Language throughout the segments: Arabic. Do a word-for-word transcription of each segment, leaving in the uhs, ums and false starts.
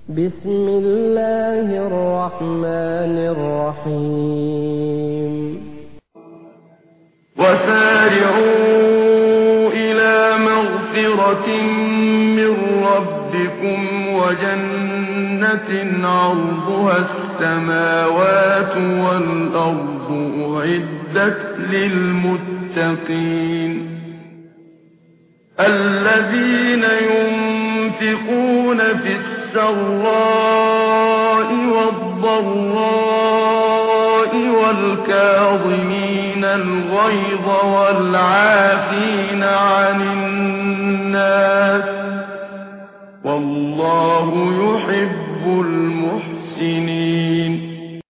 بسم الله الرحمن الرحيم وسارعوا إلى مغفرة من ربكم وجنة عرضها السماوات والأرض أعدت للمتقين الذين ينفقون في السراء والضراء والكاظمين الغيظ والعافين عن الناس والله يحب المحسنين.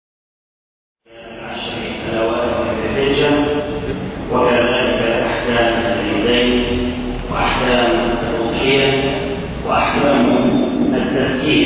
وكذلك أحكام العيدين وأحكام الأضحية وأحكام التذكير.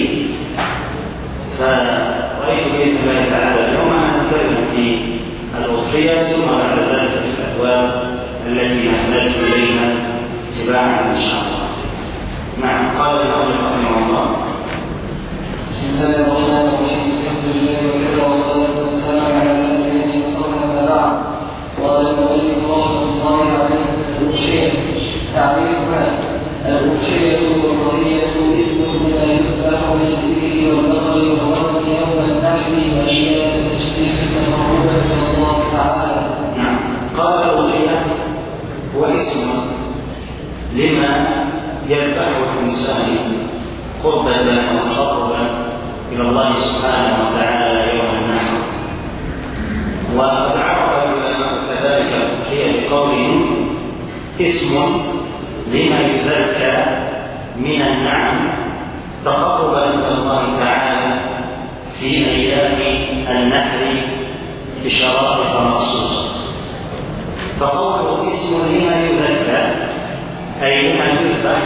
فرأيت بإذن الله تعالى اليوم أن نتكلم في الأضحية ثم بعد ذلك في الأبواب التي نحتاج إليها تباعا إن شاء الله. نعم. قال المؤلف رحمه الله: بسم الله الرحمن الرحيم. الحمد لله وكفى والصلاة والسلام على النبي المصطفى أما بعد. قال المؤلف رحمه الله عليه: الأضحية تعريفها: الأضحية والقضية اسم ما يذبح من الإبل والبقر والغنم يوم النحر وأيام التشريق تقربا إلى الله تعالى. نعم. قال الأضحية هو اسم لما يذبحه الإنسان قربة وتقربا إلى الله سبحانه وتعالى يوم النحر. وقد عرف العلماء كذلك الأضحية بقولهم اسم لما يذكى من النعم تقربا إلى الله تعالى في أيام النحر بشرائط مخصوصة. فقوله اسم لما يذكى أي لما يذبح،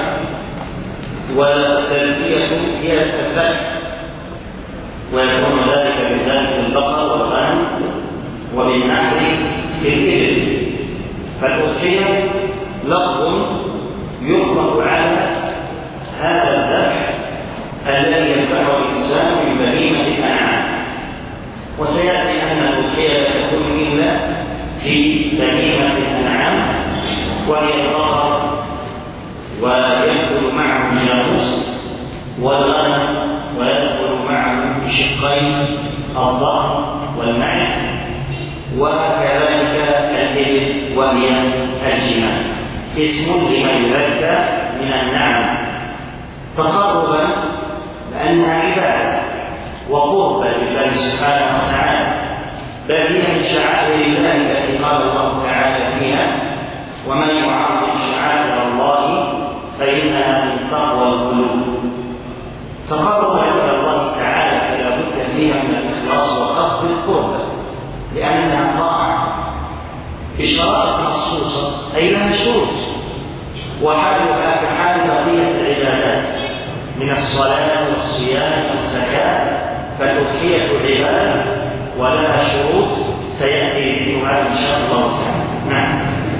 والتذكية هي الذبح، ويكون ذلك بذلك البقر والغنم وبالنحر للإبل. فالأضحية لفظ يطلق على هذا الذبح الذي يذبحه الإنسان من بهيمة الأنعام. وسيأتي أن الأضحية لا تكون إلا في بهيمة الأنعام، وهي البقر ويدخل معه الجاموس والغنم ويدخل معه بشقين الظهر والمعز، وكذلك الإبل وهي الجمال. اسم لما يذكى من النعم تقربا لأنها عبادة وقربة لله سبحانه وتعالى، بل هي من شعائر الله التي قال الله تعالى فيها: ومن يعظم شعائر الله فإنها من تقوى القلوب. تقربا إلى الله تعالى فلا بد فيها من الإخلاص وقصد القربة، لأنها طاعة بشرائط مخصوصة أي لها شروط، وحالها كحال بقية العبادات من الصلاة والصيام والزكاة. فالأضحية عبادة ولها شروط سيأتي ذكرها إن شاء الله تعالى. نعم.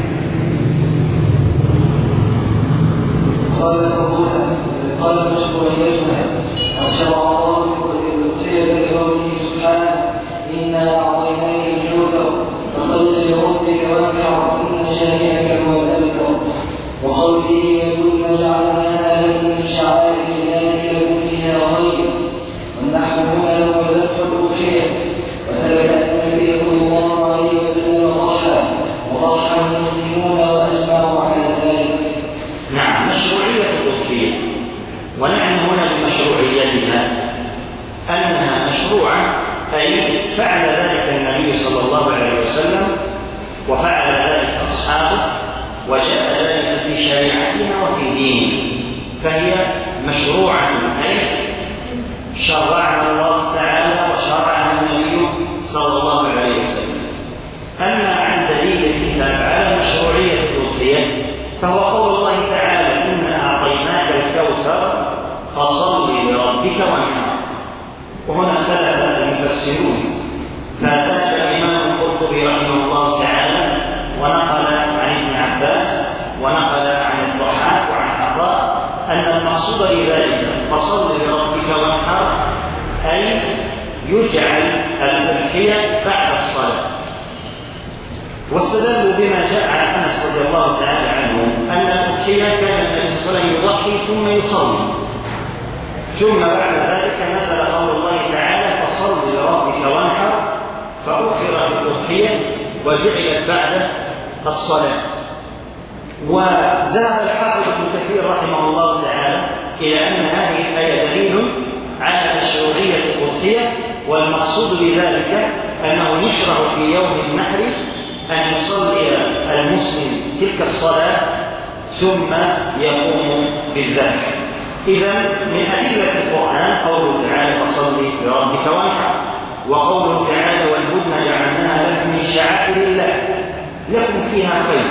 قال فقولا قال مشروعيتها أن شرع الله الأضحية لقوله سبحانه: إنا أعطيناك الكوثر فصل لربك وانحر إن شانئك هو الأبتر. وقوله: يدل جعلناها لكم من شعائر الله لكم فيها خير. والنحر هنا له ذبح الأضحية. وثبت أن النبي صلى الله عليه وسلم ضحى وضحى المسلمون وأجمعوا على ذلك. نعم. مشروعية الأضحية، ونحن هنا بمشروعيتها أنها مشروعة، أي فعل ذلك النبي صلى الله عليه وسلم وفعل ذلك أصحابه وجاء ذلك في شريعتنا وفي ديننا، فهي مشروعة أي شرعها الله تعالى وشرعها النبي صلى الله عليه وسلم. أما عن دليل الكتاب على مشروعية الأضحية فهو قول الله تعالى: إنا أعطيناك الكوثر فصل لربك وانحر. وهنا اختلف المفسرون، فذهب الإمام القرطبي رحمه الله تعالى ونقل عن ابن عباس ونقل عن الضحاك وعن عطاء أن المقصود بذلك فصل لربك وانحر يجعل الأضحية بعد الصلاة. واستدلوا بما جاء عن أنس رضي الله تعالى عنه أن الأضحية كان النبي صلى الله عليه وسلم يضحي ثم يصلي، ثم بعد ذلك نزل قول الله تعالى فصل لربك وانحر، فأخرت الأضحية وجعلت بعد الصلاة. وذهب الحافظ ابن كثير رحمه الله تعالى إلى أن هذه الآية دليل على مشروعية الأضحية، والمقصود بذلك أنه يشرع في يوم النحر أن يصلي المسلم تلك الصلاة ثم يقوم بالذبح. إذا من أدلة القرآن قوله تعالى فصل لربك وانحر، وقوله تعالى والبدن جعلناها لكم من شعائر الله لكم فيها خير.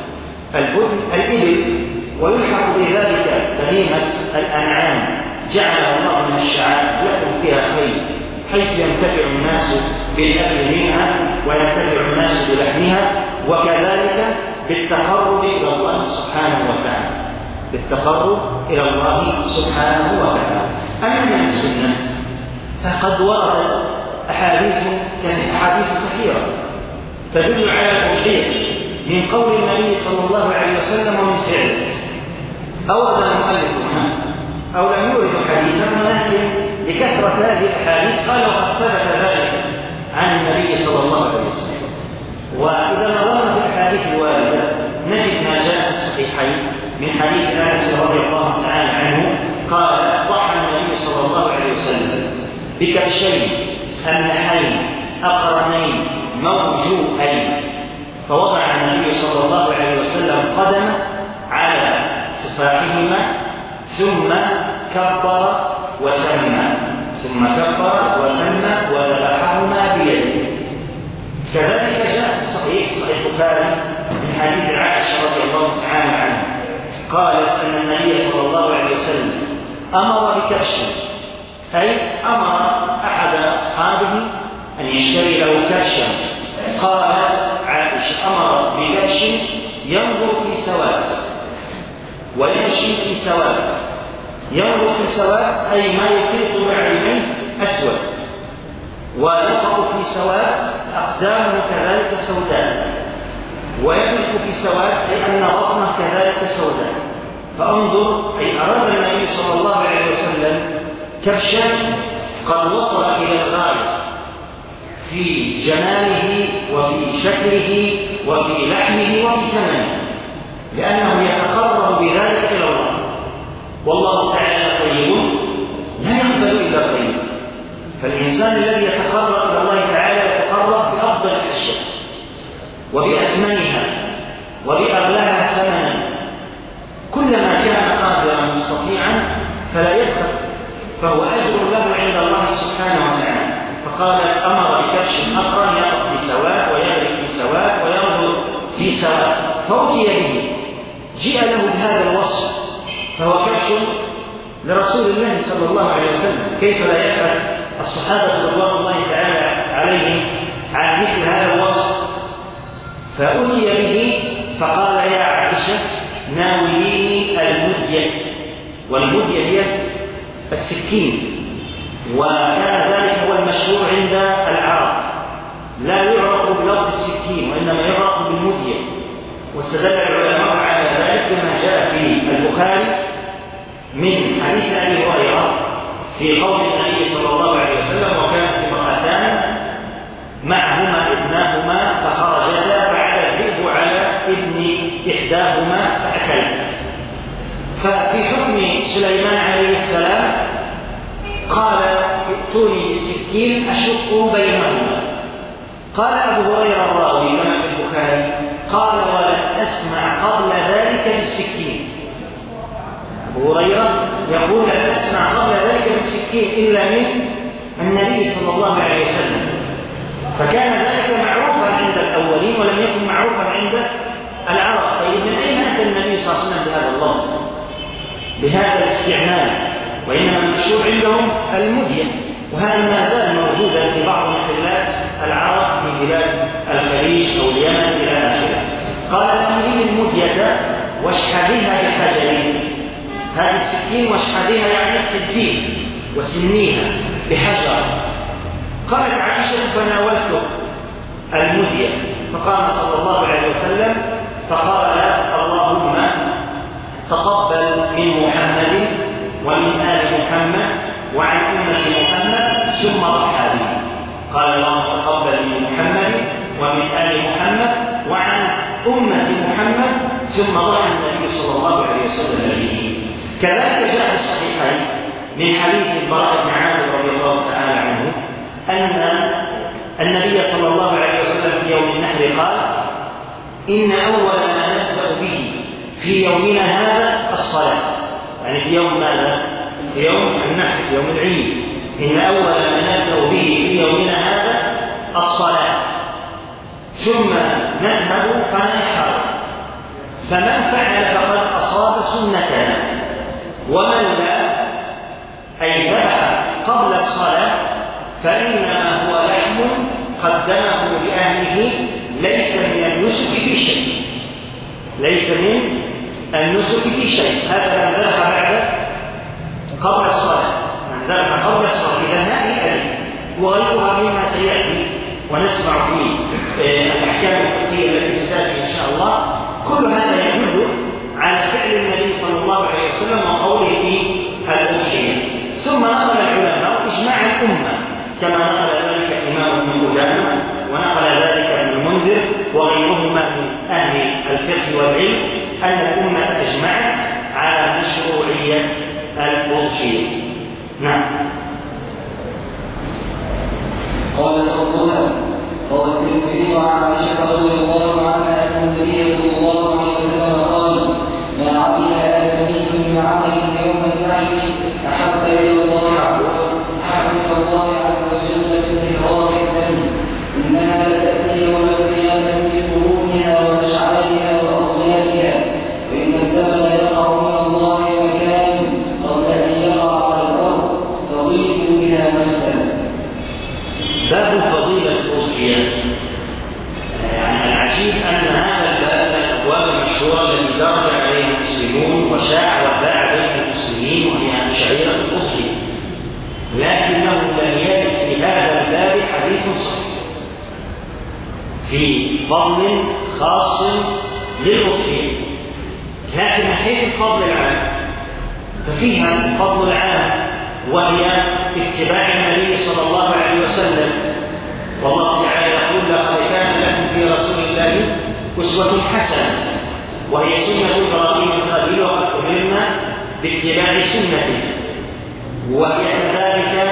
البدن الإبل، ويلحق بذلك بهيمة الأنعام جعلها الله من الشعائر لكم فيها خير، حيث ينتفع الناس بالأكل منها وينتفع الناس بلحمها، وكذلك بالتقرب إلى الله سبحانه وتعالى بالتقرب إلى الله سبحانه وتعالى. أما من السنة فقد وردت أحاديث أحاديث كثيرة تدل على الأضحية من قول النبي صلى الله عليه وسلم ومن فعله. أورد المؤلف هنا أو لم يورد حديثا، ولكن لكثرة هذه الأحاديث قال وقد ثبت ذلك عن النبي صلى الله عليه وسلم. وإذا نظرنا في الأحاديث الواردة نجد ما جاء في الصحيحين من حديث أنس رضي الله تعالى عنه قال ضحى النبي صلى الله عليه وسلم بكبشين أملحين أقرنين موجوهين، فوضع النبي صلى الله عليه وسلم قدمه على سفاحهما ثم كبر وسمى ثم كبر وسمى وذبحهما بيده. كذلك جاء في الصحيح صحيح البخاري من حديث عائشة رضي الله تعالى عنها قالت أن النبي صلى الله عليه وسلم أمر بكبش، أي أمر أحد أصحابه أن يشتري له كبشا. قالت عائشة أمر بكبش ينظر في سواد ويمشي في سواد. ينظر في سواد أي ما يحيط بعينيه أسود، ويقع في سواد أقدامه كذلك سوداء، ويملك في سواد أي أن بطنه كذلك سوداء. فانظر أي أراد النبي صلى الله عليه وسلم كبشا قد وصل إلى الغاية في جماله وفي شكله وفي لحمه وفي ثمنه، لأنه يتقرب بذلك إلى الله، والله تعالى طيب لا يقبل إلا طيب. فالإنسان الذي يتقرب إلى الله تعالى يتقرب بأفضل الأشياء وبأثمنها وبأغلاها ثمنا. كلما كان قادرا مستطيعا فلا يبخل، فهو أجر له عند الله سبحانه وتعالى. فقال أمر بكبش أقرن يقف في سواء ويغرق في سواء وينظر في سواء، فأتي به جاء له بهذا الوصف، فهو كبش لرسول الله صلى الله عليه وسلم. كيف لا يفعل الصحابة رضوان الله تعالى عليهم عن مثل هذا الوصف؟ فأتي به فقال يا عائشة ناوليني المدية، والمدية هي السكين، وكان ذلك هو المشهور عند العرب، لا يعرف بلفظ السكين وإنما يعرف بالمدية. واستدل العلماء على ذلك بما جاء في البخاري من حديث أبي هريرة في قول النبي صلى الله عليه وسلم وكانت امرأتان معهما ابناهما فخرجتا فعلى الذئب على ابن إحداهما فأكلا. ففي حكم سليمان عليه السلام قال ائتوني بالسكين أشق بينهما. قال أبو هريرة الراوي كما في البخاري قال ولم أسمع قبل ذلك بالسكين. أبو هريرة يقول لم أسمع قبل ذلك بالسكين إلا من النبي صلى الله عليه وسلم، فكان ذلك معروفا عند الأولين ولم يكن معروفا عند العرب. طيب من أين أتى النبي صلى الله عليه وسلم بهذا اللفظ بهذا الاستعمال؟ وإنما المشهور عندهم المدية، وهذا ما زال موجودا في بعض محلات العرب في بلاد الخليج أو اليمن إلى آخره. قال تمليل المدية واشحذها بحجر، هذه السكين واشحذها يعني قديه وسنيها بحجر. قالت عائشة فناولته المدية، فقام صلى الله عليه وسلم فقال اللهم تقبل من محمد ومن آل محمد وعن أمة محمد ثم ضحى به. قال اللهم تقبل من محمد ومن آل محمد وعن أمة محمد ثم ضحى النبي صلى الله عليه وسلم به. كذلك جاء في الصحيحين من حديث البراء بن عازب رضي الله تعالى عنه أن النبي صلى الله عليه وسلم في يوم النحر قال إن أول ما نبدأ به في يومنا هذا الصلاة، يعني في يوم ماذا؟ في يوم النحر، في يوم العيد. إن أول ما نبدأ به في يومنا هذا الصلاة، ثم نذهب فننحر، فمن فعل فقد أصاب سنتنا، ومن لا أي ذبح قبل الصلاة فإنما هو لحم قدمه لأهله ليس من النسك في شيء، ليس من النسك في شيء. هذا من ذبح بعد قبل الصلاة، من ذبح قبل الصلاة إذا نهي أليه، وغيرها مما سيأتي ونسمع في الأحكام الفقهية التي ستأتي إن شاء الله. كل هذا يدل على فعل النبي صلى الله عليه وسلم وقوله في الأضحية. ثم نقل العلماء إجماع الأمة كما نقل ذلك الإمام ابن قدامة ونقل ذلك ابن المنذر وغيرهما من أهل الفقه والعلم أن الأمة أجمعت على مشروعية الأضحية. نعم. قال ربنا قال الترمذي عن عائشة رضي الله عنها أن النبي صلى الله عليه وسلم قال ما عمل آدمي من عمل يوم النحر أحب إلى الله أحب الله عز وجل من إكرام الدم، إنها لتأتي يوم القيامة بقرونها وأشعارها وأضيافها، وإن الدم لا يقع من الله مكان قبل أن يقع على الأرض تضيق بها مسجدا. باب فضيلة الأضحية. يعني العجيب أن هذا الباب من الأبواب المشهورة التي درج عليها المسلمون وشاع وباع بين المسلمين وهي شعيرة الأضحية، لكنه لم يرد في هذا الباب حديث صحيح في فضل خاص للأضحية. لكن من حيث الفضل العام ففيها الفضل العام وهي اتباع النبي صلى الله عليه وسلم، والله تعالى يقول لقد كان لكم في رسول الله أسوة حسنة، وهي سنة إبراهيم الخليل وقد أمرنا باتباع سنته، وهي كذلك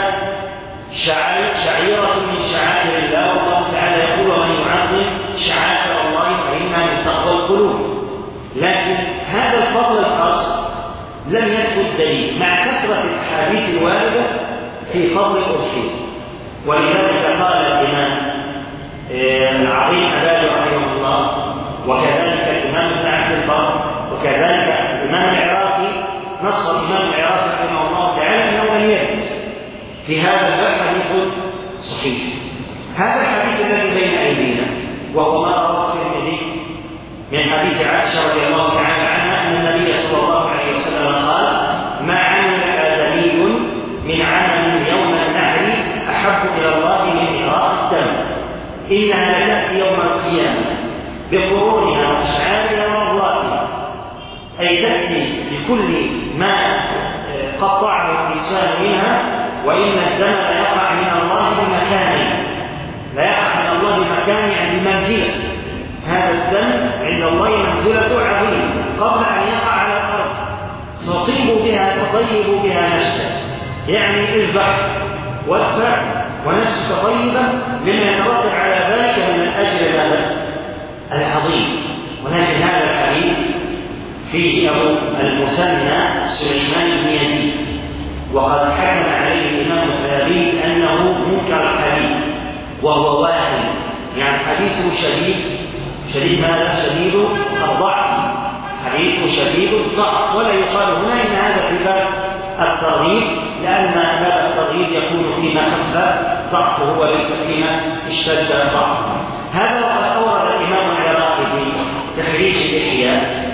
شعيرة من شعائر الله، والله تعالى يقول ومن يعظم شعائر الله فإنها من تقوى القلوب. لكن هذا الفضل الخاص لم يثبت دليل مع كثرة الأحاديث الواردة في فضل الأضحية. ولذلك قال الإمام العظيم عبادي رحمه الله، وكذلك الإمام ابن عبد البر، وكذلك الإمام العراقي، نص الإمام العراقي رحمه الله تعالى أنه لم يرد في هذا الباب حديث صحيح. هذا الحديث الذي بين أيدينا وهو ما رواه الترمذي من حديث عائشة رضي الله تعالى عنها أن النبي صلى الله عليه وسلم قال ما عمل آدمي من عمل يوم النحر أحب إلى الله من إهراق الدم، إنها لتأتي يوم القيامة بقرونها وأشعارها وأضوافها، أي تأتي بكل ما قطعه الإنسان منها، وإن الدم لا يقع من الله بمكانه، لا يقع من الله بمكانه يعني بمنزلة، هذا الدم عند الله منزلة عظيمة قبل أن يقع على الأرض، فطيبوا بها تطيبوا بها نفسك، يعني اذبح واسرع ونفسك طيبة لما يترتب على ذلك من الأجر هذا العظيم. ولكن هذا الحديث فيه أبو المثنى سليمان بن يزيد، وقد حكم عليه الإمام الذهبي أنه منكر الحديث وهو واحد، يعني حديثه شديد شديد ماذا؟ شديد الضعف، حديثه شديد الضعف. ولا يقال هنا إن هذا في باب الترغيب، لأن باب الترغيب يكون فيما خف ضعفه وليس فيما اشتد ضعفه. هذا وقد أورد الإمام العراقي في تخريج الإحياء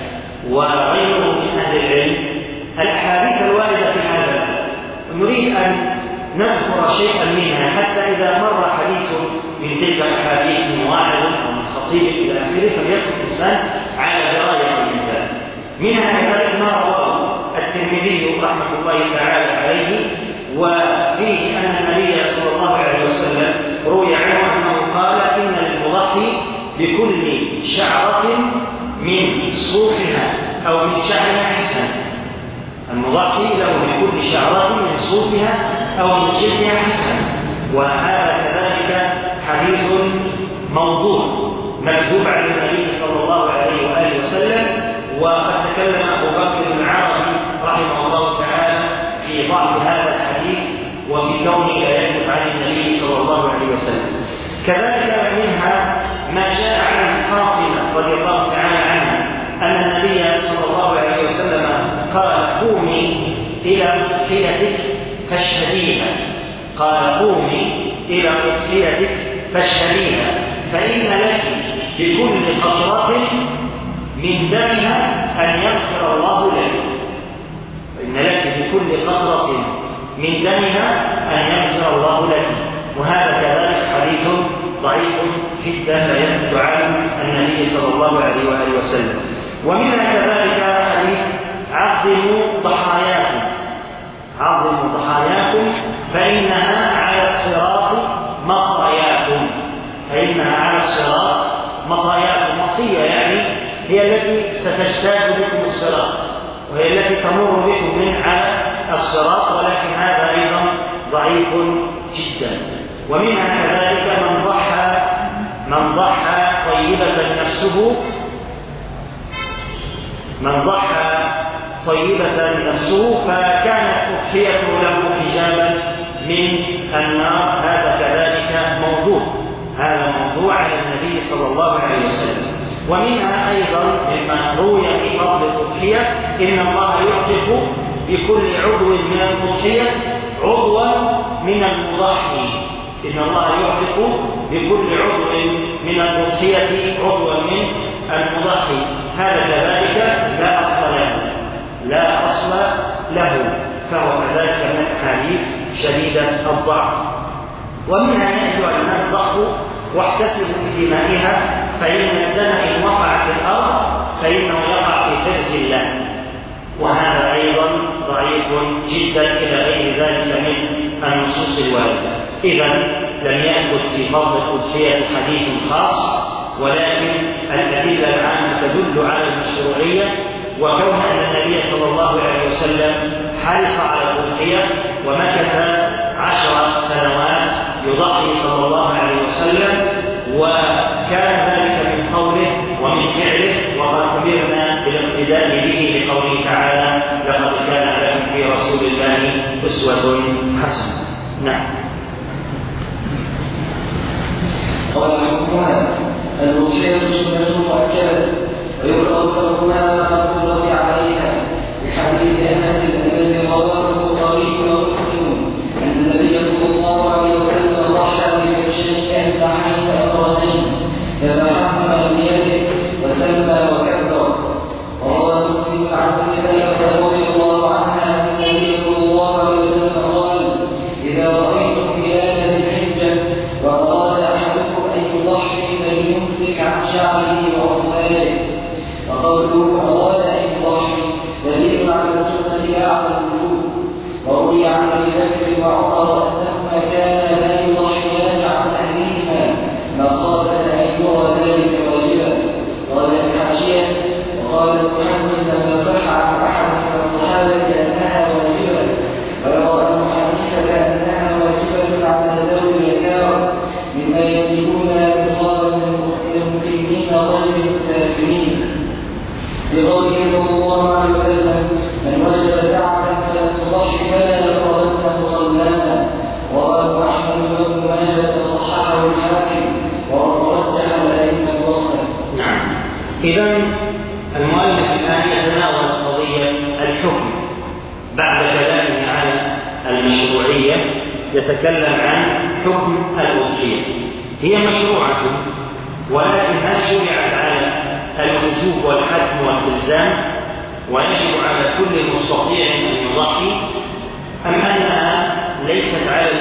وغيره من أهل العلم الأحاديث الواردة في هذا. نريد أن نذكر شيئا منها حتى إذا مر حديث من تلك الأحاديث من واعظ أو من خطيب إلى آخره فليكن الإنسان على دراية من ذلك. منها كذلك ما رواه الترمذي رحمة الله تعالى عليه وفيه أن النبي صلى الله عليه وسلم روي عنه أنه قال إن المضحي بكل شعرة من صوفها أو من شعرها حسنة. المضحي له بكل شعرة من صوفها أو من شعرها حسنة. وهذا كذلك حديث موضوع مكذوب على النبي صلى الله عليه وآله وسلم. وقد تكلم أبو بكر بن عربي رحمه الله تعالى في ضعف هذا الحديث وفي كونه لا يثبت عن النبي صلى الله عليه وسلم. كذلك منها ما جاء عن فاطمة رضي الله تعالى عنها أن النبي صلى الله عليه وسلم قال قومي إلى أضحيتك فاشهديها. قال قومي إلى أضحيتك فاشهديها فإن لك بكل قطرة من دمها أن يغفر الله لك. فإن لك بكل قطرة من دمها أن يغفر الله لك. وهذا كذلك حديث ضعيف جدا لا يثبت عن النبي صلى الله عليه وآله وسلم. ومنها كذلك حديث عظموا ضحاياكم عظموا ضحاياكم فإنها على الصراط مطاياكم فإنها على الصراط مطاياكم. مطية يعني هي التي ستجتاز بكم الصراط وهي التي تمر بكم من على الصراط. ولكن هذا أيضا ضعيف جدا. ومنها كذلك من ضحى من ضحى طيبة نفسه من ضحى طيبة نفسه فكانت أضحيته له حجابا من النار. هذا كذلك موضوع هذا موضوع على النبي صلى الله عليه وسلم. ومنها أيضا مما روي في فضل الأضحية إن الله يعتق بكل عضو من الأضحية عضوا من المضحي. إن الله يعتق بكل عضو من الأضحية عضوا من المضحي. هذا كذلك لا أصل له لا أصل له فهو كذلك من الأحاديث شديدة الضعف. ومنها يأتي الناس ضعفوا واحتسبوا في دمائها فإن الدم إن وقع في الأرض فإنه يقع في حرز الله. وهذا أيضا ضعيف جدا إلى غير ذلك من النصوص الواردة. إذن لم يثبت في فضل الأضحية حديث خاص ولكن الأدلة العامة تدل على المشروعية. وكون أن النبي صلى الله عليه وسلم حرص على الأضحية ومكث عشر سنوات يضحي صلى الله عليه وسلم وكان ذلك من قوله ومن فعله وما أمرنا بالاقتداء به لقوله تعالى لقد كان لكم في رسول الله أسوة حسنة. نعم. قال حكمها الوصية سنة مؤكدة ويكره تركها ما قدر عليها بحديث أنس الذي رواه البخاري ومسلم أن النبي صلى الله عليه وسلم ضحى بكبشين أملحين أمرتين ذبحهما بيده وسمى وكبر. وروى مسلم عن ابن رضي الله عنها أن النبي صلى الله عليه وسلم قال إذا رأيتم هلال ذي الحجة وأراد أحدكم أن يضحي فليمسك عن شعره وأظفاره. وقوله أراد أن يضحي دليل على السنة أعلى الوجوب. وروي عن أبي بكر وعمر أنهما كانا لا يضحيان عن أهلهما مخافة أن يرى ذلك واجبا. قال الحاشية وقال محمد لما صح عن أحد من الصحابة أنها واجبة ويرى أن حنيفة أنها واجبة على ذوي اليسار مما يجبون إصابة المقيمين غير المسافرين. بقوله صلى الله عليه وسلم من وجد ساعة فلم تضحي فلا يقربن مصلانا. ورواه أحمد وابن ماجه وصححه الحاكم ورجح الأئمة الأخرى. نعم. إذن المؤلف الآن يتناول قضية الحكم بعد كلامه على المشروعية يتكلم عن حكم الأضحية. هي مشروعة ولكن هل شرعت على الوجوب والحتم والإلزام ويجب على كل مستطيع أن يضحي أم أنها ليست على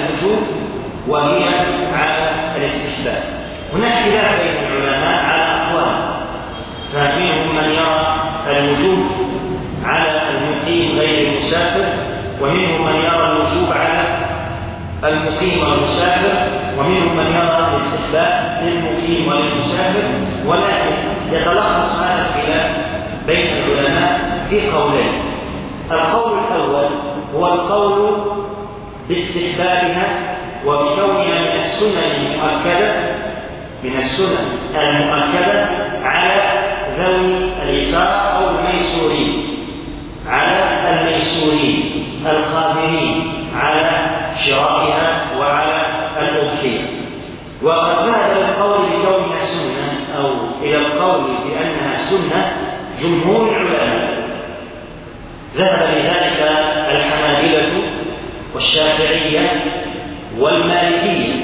وهي على الاستحباب. هناك خلاف بين العلماء على أقوال، فمنهم من يرى الوجوب على المقيم غير المسافر، ومنهم من يرى الوجوب على المقيم والمسافر، ومنهم من يرى الاستحباب للمقيم وللمسافر. ولكن يتلخص هذا الخلاف بين العلماء في قولين. القول الأول هو القول باستحبابها وبكونها من السنن المؤكدة من السنن المؤكدة على ذوي اليسار أو الميسورين على الميسورين القادرين على شرائها وعلى الأضحية. وقد ذهب إلى القول بكونها سنة أو إلى القول بأنها سنة جمهور العلماء. ذهب لذلك الحنابلة والشافعية والمالكية،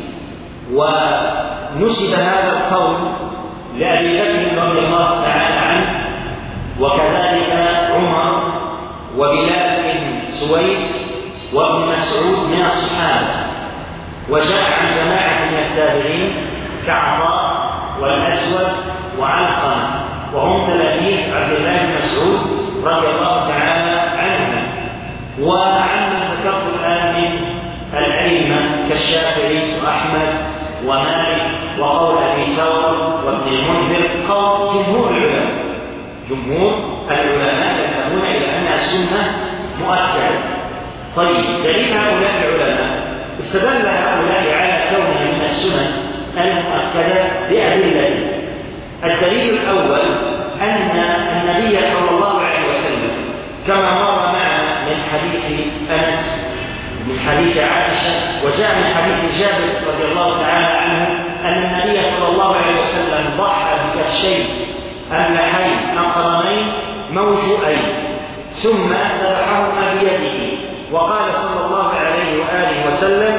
ونسب هذا القول لأبي بكر رضي الله تعالى عنه، وكذلك عمر وبلال بن سويد وابن مسعود من الصحابة. وجاء عن جماعة من التابعين كعطاء والأسود وعلقمة، وهم تلاميذ عبد الله بن مسعود رضي الله تعالى عنهم. وعمن ذكرت الآن من الأئمة كالشافعي وأحمد ومالك وقول أبي ثور وابن المنذر قول جمهور العلماء جمهور العلماء يذهبون إلى أنها سنة مؤكدة. طيب، دليل هؤلاء العلماء استدل هؤلاء على كونها من السنن المؤكدة بأدلة. الدليل الأول أن النبي صلى الله عليه وسلم كما مر معنا من حديث أنس من حديث عائشة، وجاء من حديث جابر رضي الله تعالى عنه أن النبي صلى الله عليه وسلم ضحى بكبشين أملحين أقرنين موجوئين ثم ذبحهما بيده، وقال صلى الله عليه وآله وسلم: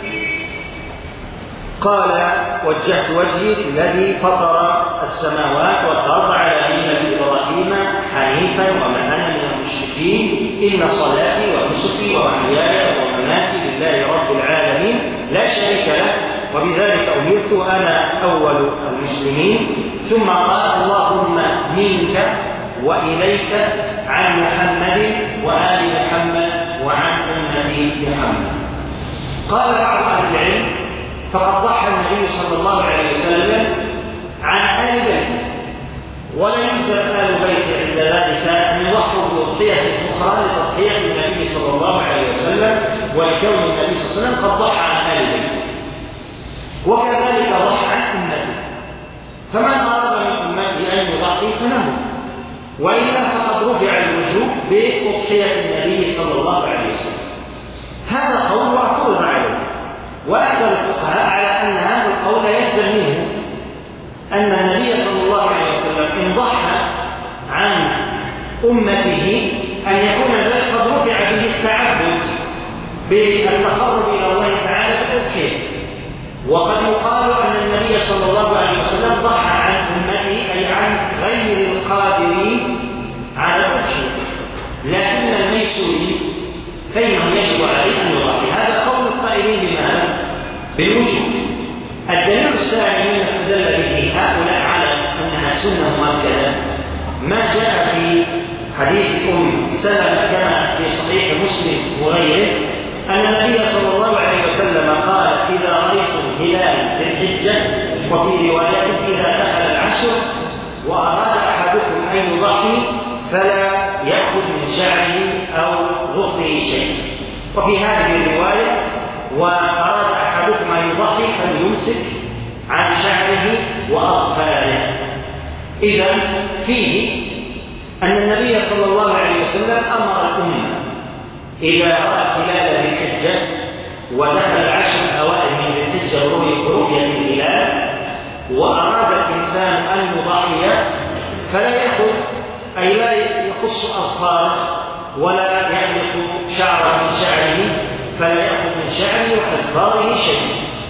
قال: وجهت وجهي الذي فطر السماوات والأرض على دين إبراهيم حنيفا وما أنا من المشركين، إن صلاتي ونسكي ومحياي ومماتي لله رب العالمين لا شريك له وبذلك أمرت أنا أول المسلمين. ثم قال: اللهم منك وإليك عن محمد وآل محمد وعن أمة محمد. قال بعض أهل العلم: فقد ضحى النبي صلى الله عليه وسلم عن آل بيته، ولا يلزم آل بيته عند ذلك أن يضحوا بأضحية أخرى لتضحية النبي صلى الله عليه وسلم، ولكون النبي صلى الله عليه وسلم قد ضحى عن آل بيته، وكذلك ضحى عن أمته. فمن أراد من أمته أن يضحي فله، وإلا فقد رفع الوجوب بأضحية النبي صلى الله عليه وسلم. هذا قول معترض عليه، وأكثر الفقهاء على أن هذا القول يلزم منه أن النبي صلى الله عليه وسلم إن ضحى عن أمته أن يكون ذلك قد رفع به التعبد بالتقرب إلى الله تعالى بالتضحية. وقد يقال أن النبي صلى الله عليه وسلم ضحى عن أمته أي عن غير القادرين على التضحية، لكن الميسورين فإنه يجب عليه أن يضحي. هذا قول القائلين بماذا؟ بالوجوب. الدليل الثاني من استدل به هؤلاء على أنها سنة مؤكدة ما جاء في حديث أم سلمة كما في صحيح مسلم وغيره أن النبي صلى الله عليه وسلم قال: إذا رأيتم هلال ذي الحجة، وفي رواية إذا دخل العشر وأراد أحدكم أن يضحي فلا يأخذ من شعره أو ظفره شيء. وفي هذه الرواية: وأراد أحدكم أن يضحي فليمسك عن شعره وأظفاره. إذن فيه أن النبي صلى الله عليه وسلم أمر الأمة إذا رأت هلال ذي الحجة ودخل العشر الأوائل من ذي الحجة رؤية الهلال وأراد الإنسان أن يضحي فلا يأخذ أي لا يقص أظفاره ولا يحلق شعره من شعره، فلا يأخذ من شعره وأظفاره شيء.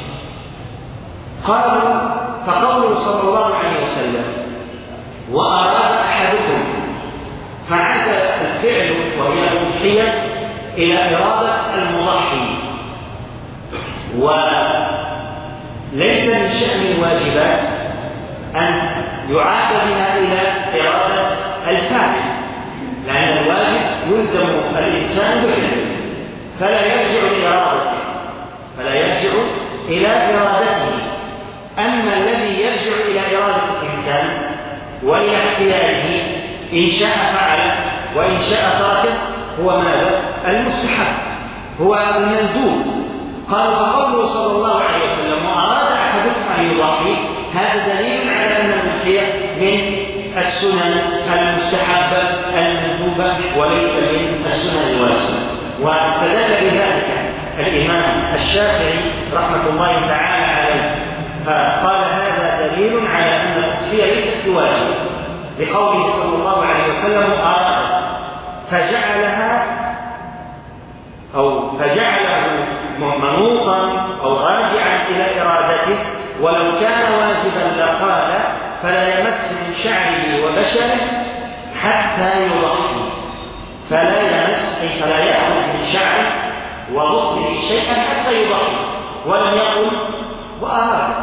قالوا: فقوله صلى الله عليه وسلم: وأراد أحدكم، فعاد الفعل وهي الأضحية إلى إرادة المضحي، وليس من شأن الواجبات أن يعاد بها إلى إرادة الفاعل، لأن الواجب يلزم الإنسان بفعله فلا يرجع لإرادته فلا يرجع إلى إرادته. أما الذي يرجع إلى إرادة الإنسان وإلى اختياره إن شاء فعل وإن شاء ترك هو ماذا؟ المستحب، هو المندوب. قال فقوله صلى الله عليه وسلم وأراد أحدكم أن يضحي، هذا دليل على أن الأضحية من السنن المستحبة المندوبة وليس من السنن الواجبة. واستدل بذلك الإمام الشافعي رحمة الله تعالى عليه فقال هذا دليل على أن الأضحية ليست بواجبة، لقوله صلى الله عليه وسلم أراد فجعلها أو فجعله منوطا أو راجعا إلى إرادته، ولو كان واجبا لقال فلا يمس من شعره وبشره حتى يضحي، فلا يمس أي فلا يأخذ من شعره وضفره شيئا حتى يضحي، ولم يقل وأراد.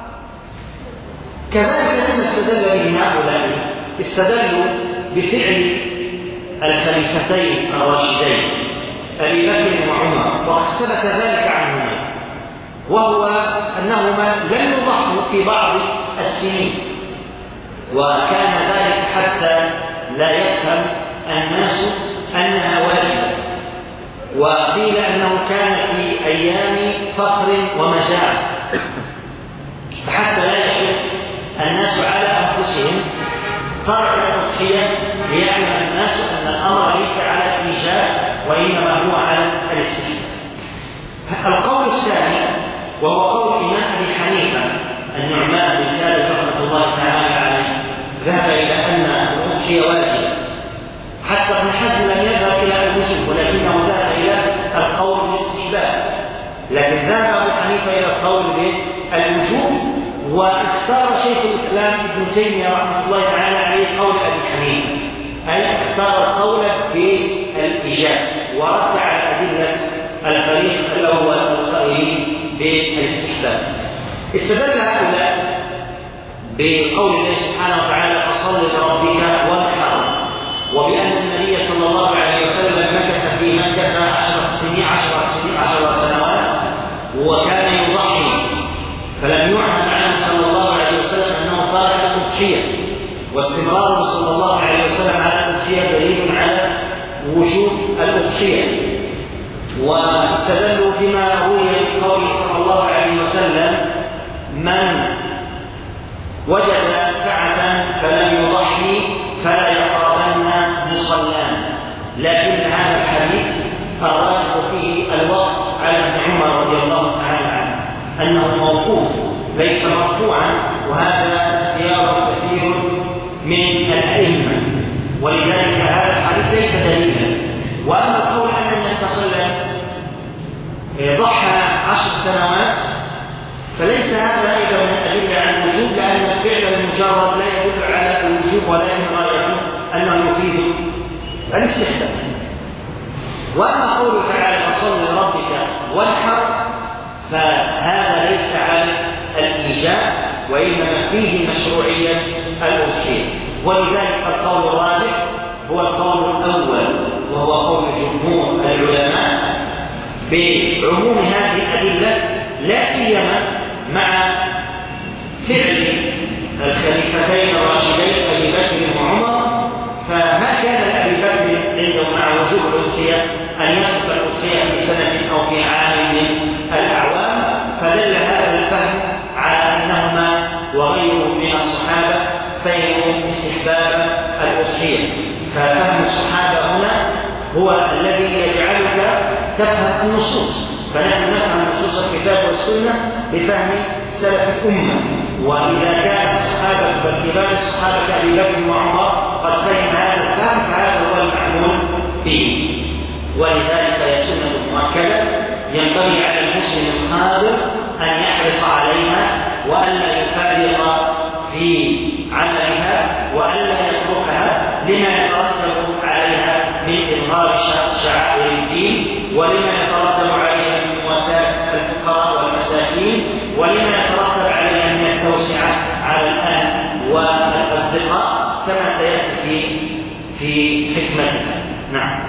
كذلك لما استدل به هؤلاء استدلوا بفعل الخليفتين الراشدين أبي بكر وعمر، وقد ثبت ذلك عنهما، وهو أنهما لم يضحوا في بعض السنين، وكان ذلك حتى لا يفهم الناس أنها واجبة، وقيل أنه كان في أيام فقر ومجاعة، فحتى لا يشك الناس على أنفسهم ترك الأضحية ليعلم الناس أن الأمر ليس على الإيجاب وإنما هو على الاستحباب. القول الثاني وهو قول الإمام أبي حنيفة النعمان بن ثابت رحمة الله تعالى عليه، ذهب إلى أن الأضحية واجبة، حتى ابن حزم لم يذهب إلى الوجوب ولكنه ذهب إلى القول بالاستحباب، لكن ذهب أبو حنيفة إلى القول بالوجوب، واختار شيخ الإسلام ابن تيمية رحمة الله تعالى عليه قول أبي حنيفة، أي اختار القول بالإيجاب ورد على أدلة الفريق الأول القائلين بالاستحباب. استدل هؤلاء بقول الله سبحانه وتعالى فصل لربك وانحر، وبأن النبي صلى الله عليه وسلم مكث في مكة عشر سنين عشر سنين عشر سنوات وكان يضحي، فلم يعهد عنه صلى الله عليه وسلم أنه ترك الأضحية، واستمراره صلى الله عليه وسلم على الأضحية دليل على وجوب الأضحية. واستدلوا بما روي من قوله صلى الله عليه وسلم من وجد سعة فلم يضحي فلا يقربن مصلانا، لكن هذا الحديث الراجح فيه الوقف على ابن عمر رضي الله تعالى عنه أنه موقوف ليس مرفوعا، وهذا اختيار كثير من الأئمة، ولذلك هذا الحديث ليس دليلا. وأما القول أن النبي صلى الله عليه وسلم ضحى عشر سنوات فليس هذا أيضا من الأدلة على الوجوب، لأن الفعل المجرد لا يدل على الوجوب ولا غايته أنه يفيد الاستحباب. وأما قوله تعالى فصل لربك وانحر فهذا ليس على الإيجاب وإنما فيه مشروعية الأضحية، ولذلك القول الراجح هو القول الأول وهو قول جمهور العلماء بعموم هذه الأدلة، لا سيما مع فعل الخليفتين الراشدين أبي بكر وعمر، فما كان لأبي بكر عنده مع وجوب الأضحية أن يقبل الأضحية في سنة أو في عام من الأعوام، فدل هذا الفهم على أنهما وغيرهم من الصحابة فهموا استحباب الأضحية. ففهم الصحابة هنا هو الذي يجعلك تفهم النصوص، فنحن نفهم نصوص الكتاب والسنة بفهم سلف الأمة، وإذا كان الصحابة باتباع الصحابة كأبي بكر وعمر قد فهم هذا الفهم فهذا هو المعمول به. ولذلك هي سنة مؤكدة ينبغي على المسلم القادر أن يحرص عليها وألا يفرط في عملها وألا يتركها لما يترتب عليها من إظهار شعائر الدين ولما يترتب عليها من مواساة الفقراء في حكمتها. نعم.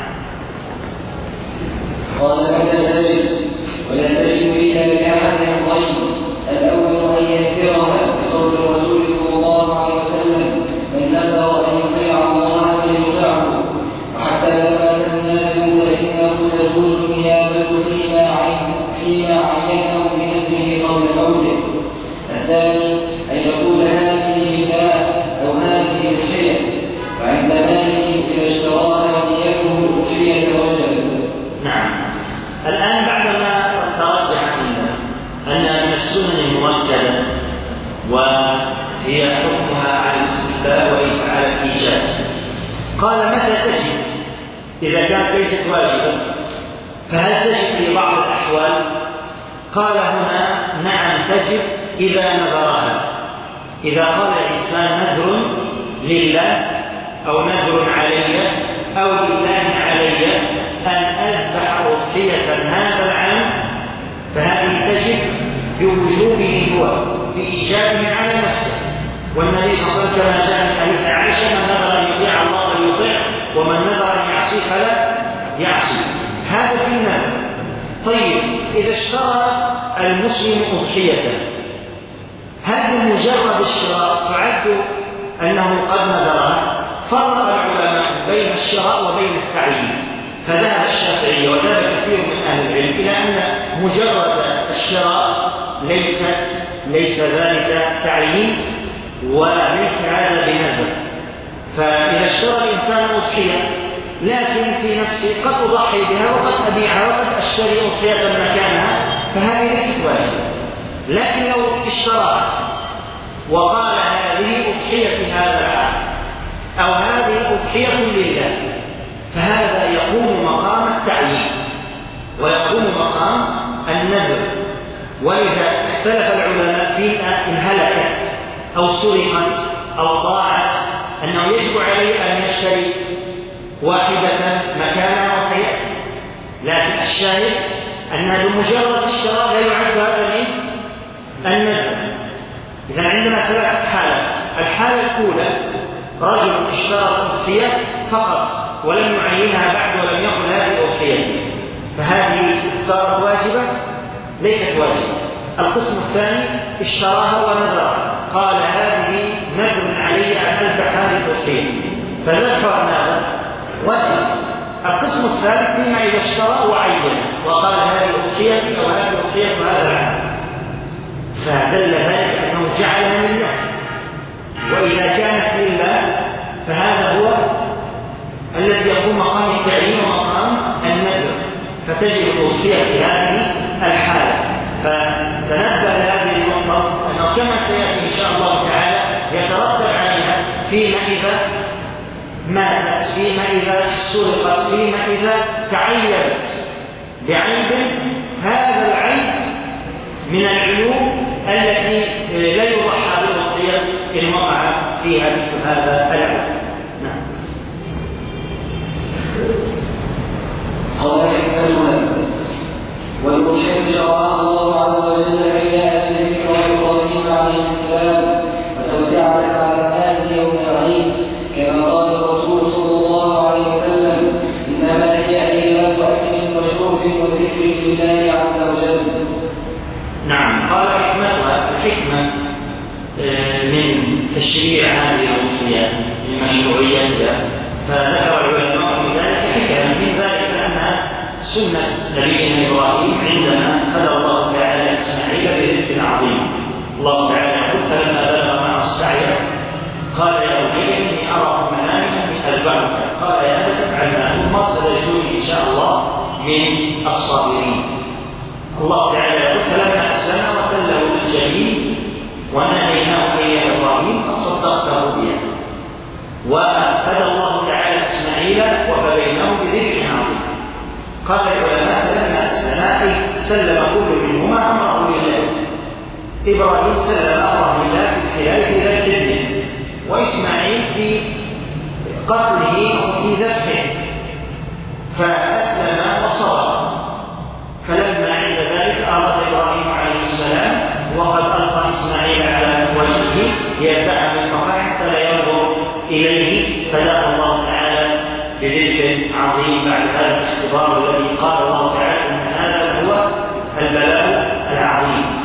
قال متى تجد ولا تجد إلا لأحد طيب الأول أن ينكرها بقول الرسول صلى الله عليه وسلم من نذر أن يطيع الله فليطيعه. وحتى لما تنادوا فإنه تجوز نيابته فيما عين فيما عينه بنذره قبل موته. الثاني أن يقول هذه بدعة أو هذه الشيء، وعند مالك إذا اشتراها نيته أخفية وجب. نعم. الآن بعدما ترجح أن من السنن المؤكدة وهي حكمها على الاستحباب وليس على الإيجاب، قال متى تجب؟ إذا كانت ليست واجبة فهل تجب في بعض الأحوال؟ قال هنا نعم تجب إذا نذرها. إذا قال الإنسان نذر لله أو نذر علي أو لله علي أن أذبح أضحية هذا العام فهذه تجب بوجوبه هو بإيجابه على نفسه. والنبي صلى الله عليه وسلم كما جاء في حديث عائشة من نذر أن يطيع الله فليطيع ومن نذر أن يعصيه فلا يعصي. هذا في النذر. طيب إذا اشترى المسلم أضحيته هل بمجرد الشراء تعد أنه قد نذرها؟ فرق العلماء بين الشراء وبين التعيين، فذهب الشافعي وذهب كثير من أهل العلم إلى أن مجرد الشراء ليست ليس ذلك تعيين وليس هذا بنذر. فإذا اشترى الإنسان أضحية لكن في نفسي قد أضحي بها وقد أبيعها وقد أشتري أضحية مكانها فهذه ليست واجبة. لكن لو اشتراها وقال هذه أضحية هذا العام أو هذه أضحية لله فهذا يقوم مقام التعيين ويقوم مقام النذر. ولذا اختلف العلماء في إن هلكت أو سرقت أو ضاعت أنه يجب عليه أن يشتري واحدة مكانها وسيأتي. لكن الشاهد أن بمجرد الشراء لا يعد هذا من النذر. إذا عندنا ثلاث حالات. الحالة الأولى رجل اشترى الأضحية فقط ولم يعينها بعد ولم يقل هذه أضحيتي فهذه صارت واجبة ليست واجبة. القسم الثاني اشتراها ونذرها قال هذه نذر علي أن أذبح هذه الأضحية فذبحها ماذا؟ واجب. القسم الثالث فيما إذا اشترى وعين وقال هذه أضحيتي أو هذه أضحية هذا العام فدل ذلك أنه جعلها لله. وإذا كانت لله فهذا هو الذي يقوم مقام التعيين ومقام النذر فتجب الأضحية في هذه الحالة. فتنبه لهذه النقطة أنه كما سيأتي إن شاء الله تعالى يترتب عليها فيما إذا ماتت فيما إذا سرقت فيما إذا تعيبت بعيب هذا العيب من العيوب التي لا يضحى بالأضحية إن وقع فيها مثل هذا العيب. نعم. قال حكمتها والأضحية شرعها الله عز وجل إلى ذكر إبراهيم عليه السلام وتوسعة على الناس يوم العيد كما قال الرسول صلى الله عليه وسلم إنما هي أيام أكل وشرب وذكر لله عز وجل. نعم. قال حكمتها الحكمة من تشريع هذه الأضحية من مشروعيتها فذكر العلماء في ذلك حكمة من ذلك أنها سنة نبينا إبراهيم عندما خلق الله تعالى إسماعيل برزق عظيم. الله تعالى يقول فلما بلغ معه السعي قال يا بني إني أرى في المنام أني أذبحك قال يا أبت افعل ما تؤمر ستجدني إن شاء الله من الصابرين. الله تعالى يقول فلما أسلم وتله للجبين وناديناه يا إبراهيم قد صدقته بها وفدى الله تعالى إسماعيل وفديناه بذبح عظيم. قال العلماء لما أسلم أي سلم كل منهما أمره لله. إبراهيم سلم أمره لله في الخلاف إلى الجنة وإسماعيل في قتله وفي ذبحه فأسلم وصبر. فلما عند ذلك أراد إبراهيم عليه السلام وقد ألقى إسماعيل على وجهه يدفع من القطع حتى لا ينظر إليه فدعا الله تعالى الاختبار الذي قال الله تعالى ان هذا هو البلاء العظيم.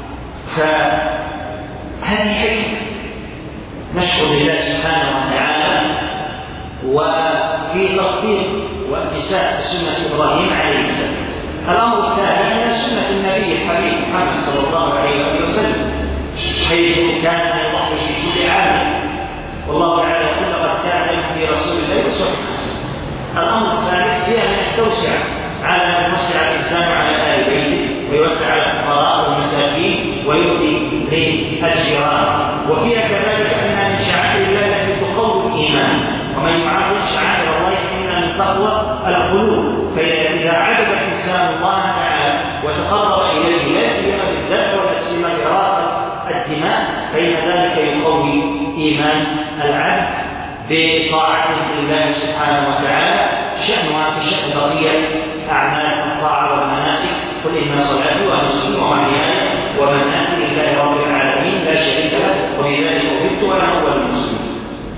فهذه حكمة نشكر لله سبحانه وتعالى وفي تطبيق وامتثال سنة إبراهيم عليه السلام. الأمر الثاني من سنة النبي الحبيب محمد صلى الله عليه وسلم، حيث كان يضحي في كل عام، والله تعالى يقول لقد كان لكم في رسول الله أسوة حسنة. الأمر الثالث هي أن التوسع على أن يوسع الإنسان على آل بيته ويوسع على الفقراء والمساكين ويؤتي للجيران، وفيها كذلك أنها من شعائر الله التي تقوي الإيمان، ومن يعظم شعائر الله فإنها من تقوى القلوب. فإذا عبد الإنسان الله تعالى وتقرب إليه لا سيما بالذبح ولا سيما بإراقة الدماء فإن ذلك يقوي إيمان العبد بطاعته لله سبحانه وتعالى، شأنها في شأن بقية أعمال الطاعة والمناسك. قل إن صلاتي ونسكي ومحياي ومماتي لله رب العالمين لا شريك له وبذلك أمرت وأنا أول المسلمين.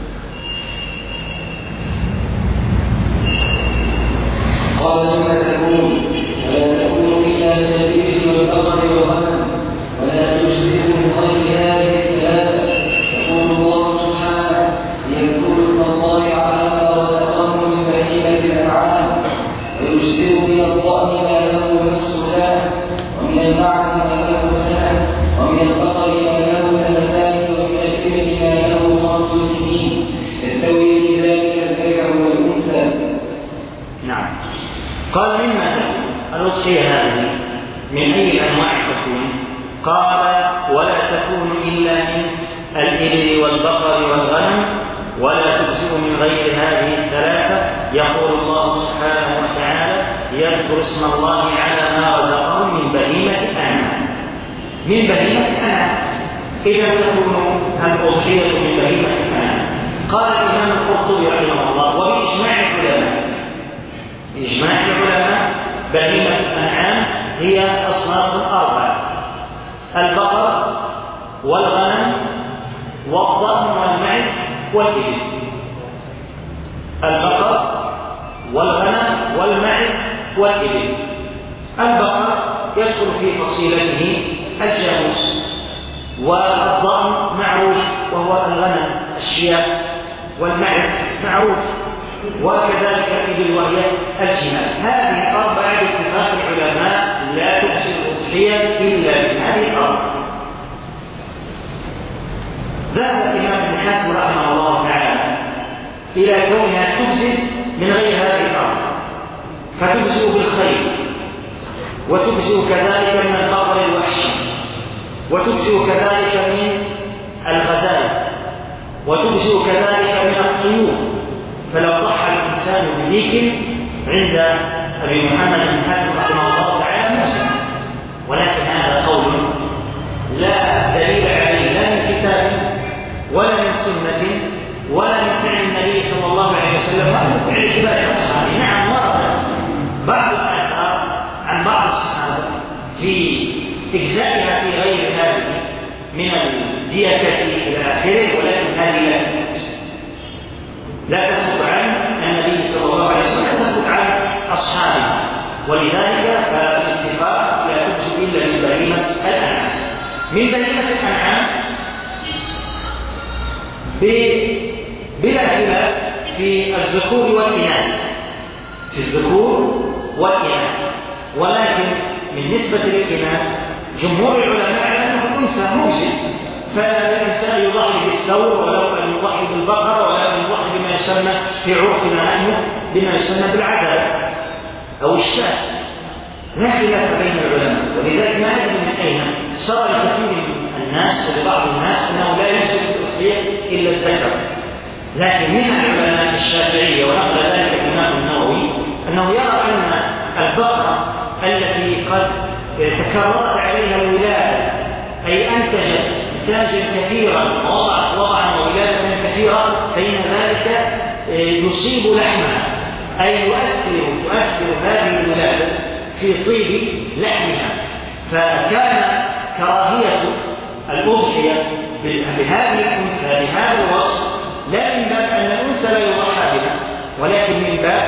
قال لما تكون ولا تكون إلا من الإبل والبقر والغنم ولا تشركوا من غير هذه الثلاثة. يقول الله سبحانه ليذكروا اسم الله على ما رزقهم من بهيمة الأنعام ويجزئوا من الضأن ما له نصف سنة ومن المعز ما له سنة ومن البقر ما له سنتان ومن الإبل ما له خمس سنين يستوي في ذلك الذكر والأنثى. نعم. قال مما تكون الأضحية هذه من أي أنواع تكون؟ قال ولا تكون إلا من الإبل والبقر والغنم ولا تجزئ من غير هذه الثلاثة. يقول الله سبحانه وتعالى يذكر اسم الله على ما رزقهم من بهيمة الأنعام. من بهيمة الأنعام إذا تكون الأضحية من بهيمة الأنعام. قال الإمام القرطبي رحمه الله وبإجماع العلماء بإجماع العلماء بهيمة الأنعام هي أصناف أربعة: البقر والغنم والضأن والمعز والإبل. البقر والغنم والمعز والإبل. البقر يدخل في فصيلته الجاموس، والضأن معروف وهو الغنم الشياه، والمعز معروف، وكذلك الإبل وهي الجمال. هذه الأربعة باتفاق العلماء لا تجزي الأضحية إلا من هذه الأربعة. ذهب الإمام ابن حزم رحمه الله تعالى إلى كونها تجزي من غير هذه الأربعة، فتجزئ بالخيل، وتجزئ كذلك من البقر الوحشي، وتجزئ كذلك من الغزال، وتجزئ كذلك من الطيور. فلو ضحى الإنسان بذيك عند أبي محمد بن حزم رحمه الله تعالى موسى، ولكن هذا قول لا دليل عليه لا من كتاب ولا من سنة ولا من فعل النبي صلى الله عليه وسلم ولا من فعل كبار الصحابة. نعم ورد بعض الآثار عن بعض الصحابة في إجزائها في غير هذه من الديكة إلى آخره، ولكن هذه لا لا تثبت عن النبي صلى الله عليه وسلم، تثبت عن أصحابه، ولذلك فالاتفاق لا تجزئ إلا من بهيمة الأنعام. من بهيمة الأنعام بلا خلاف في الذكور والإناث، في الذكور والإناث، ولكن بالنسبة للإناث جمهور العلماء على أنه الأنثى موسم، فالإنسان يضحي بالثور ولو أن يضحي بالبقر ولا أن يضحي بما يسمى في عرفنا نحن بما يسمى بالعدل أو الشاة، لا خلاف بين العلماء. ولذلك ما أدري من أين صار لكثير من الناس ولبعض الناس أنه لا يجوز التضحية إلا الذكر، لكن من العلماء الشافعية ونقل ذلك الإمام النووي أنه يرى أن البقرة التي قد تكررت عليها الولادة أي أنتجت إنتاجا كثيرا ووضعت وضعا وولادة كثيرة فإن ذلك يصيب لحمها، أي يؤثر تؤثر هذه الولادة في طيب لحمها. فكان كراهية الأضحية بهذه الأنثى بهذا الوصف لا من باب أن الأنثى لا يضحى بها، ولكن من باب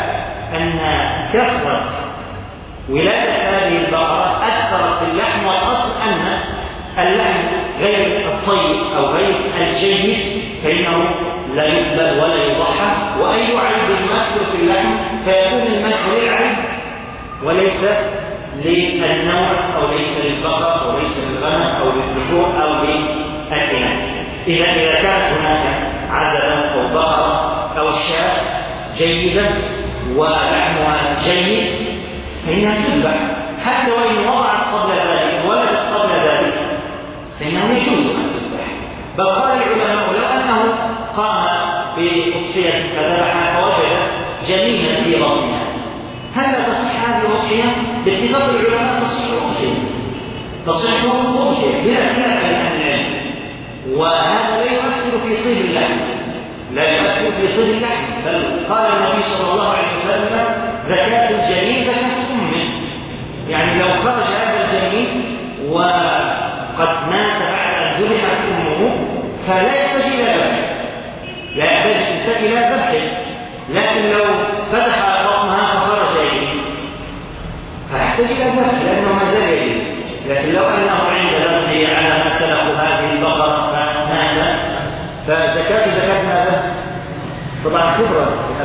أن كثرة ولادة هذه البقرة أثرت في اللحم، والأصل أن اللحم غير الطيب أو غير الجيد فإنه لا يقبل ولا يضحى، وأي عيب يؤثر في اللحم فيكون المنع للعيب وليس للنوع أو ليس للبقر أو ليس للغنم أو للذكور أو للإناث. إذا إذا كانت هناك عزبا أو بقرة أو شاة جيدة ولحمها جيد فإنها تذبح، حتى وإن وضعت قبل ذلك ولدت قبل ذلك فإنه يجوز أن تذبح. بل قال العلماء لو أنه قام بأضحية فذبحها فوجد جنينا في بطنها هل لا تصح هذه الأضحية؟ باتفاق العلماء تصح الأضحية، تصح الأضحية بلا خلاف بين أهل العلم، وهذا لا يؤثر في طيب اللحم، لا يؤثر في طيب اللحم، بل قال النبي صلى الله عليه وسلم زكاة الجنين زكاة أمه، يعني لو خرج هذا الجنين وقد مات بعد أن ذبحت أمه فلا يحتاج إلى ذبح، لا يحتاج الإنسان إلى ذبح، لكن لو فتح بطنها فخرج يجري فيحتاج إلى ذبح لأنه ما زال يجري. لكن لو أنه عند ذبحه على ما سلق هذه البقرة فمات فزكاة زكاة ماذا؟ طبعا كبرى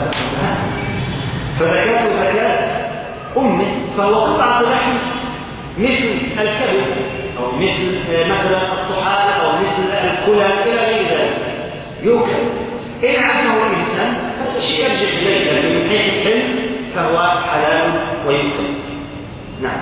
فزكاة زكاة أمه، فهو قطعة لحم مثل الكبد أو مثل مثلا الطحال أو مثل الكلى إلى غير ذلك يوكل. إن عمله الإنسان هذا شيء يرجع إليه، لكن من حيث الحلم فهو حلال ويوكل. نعم.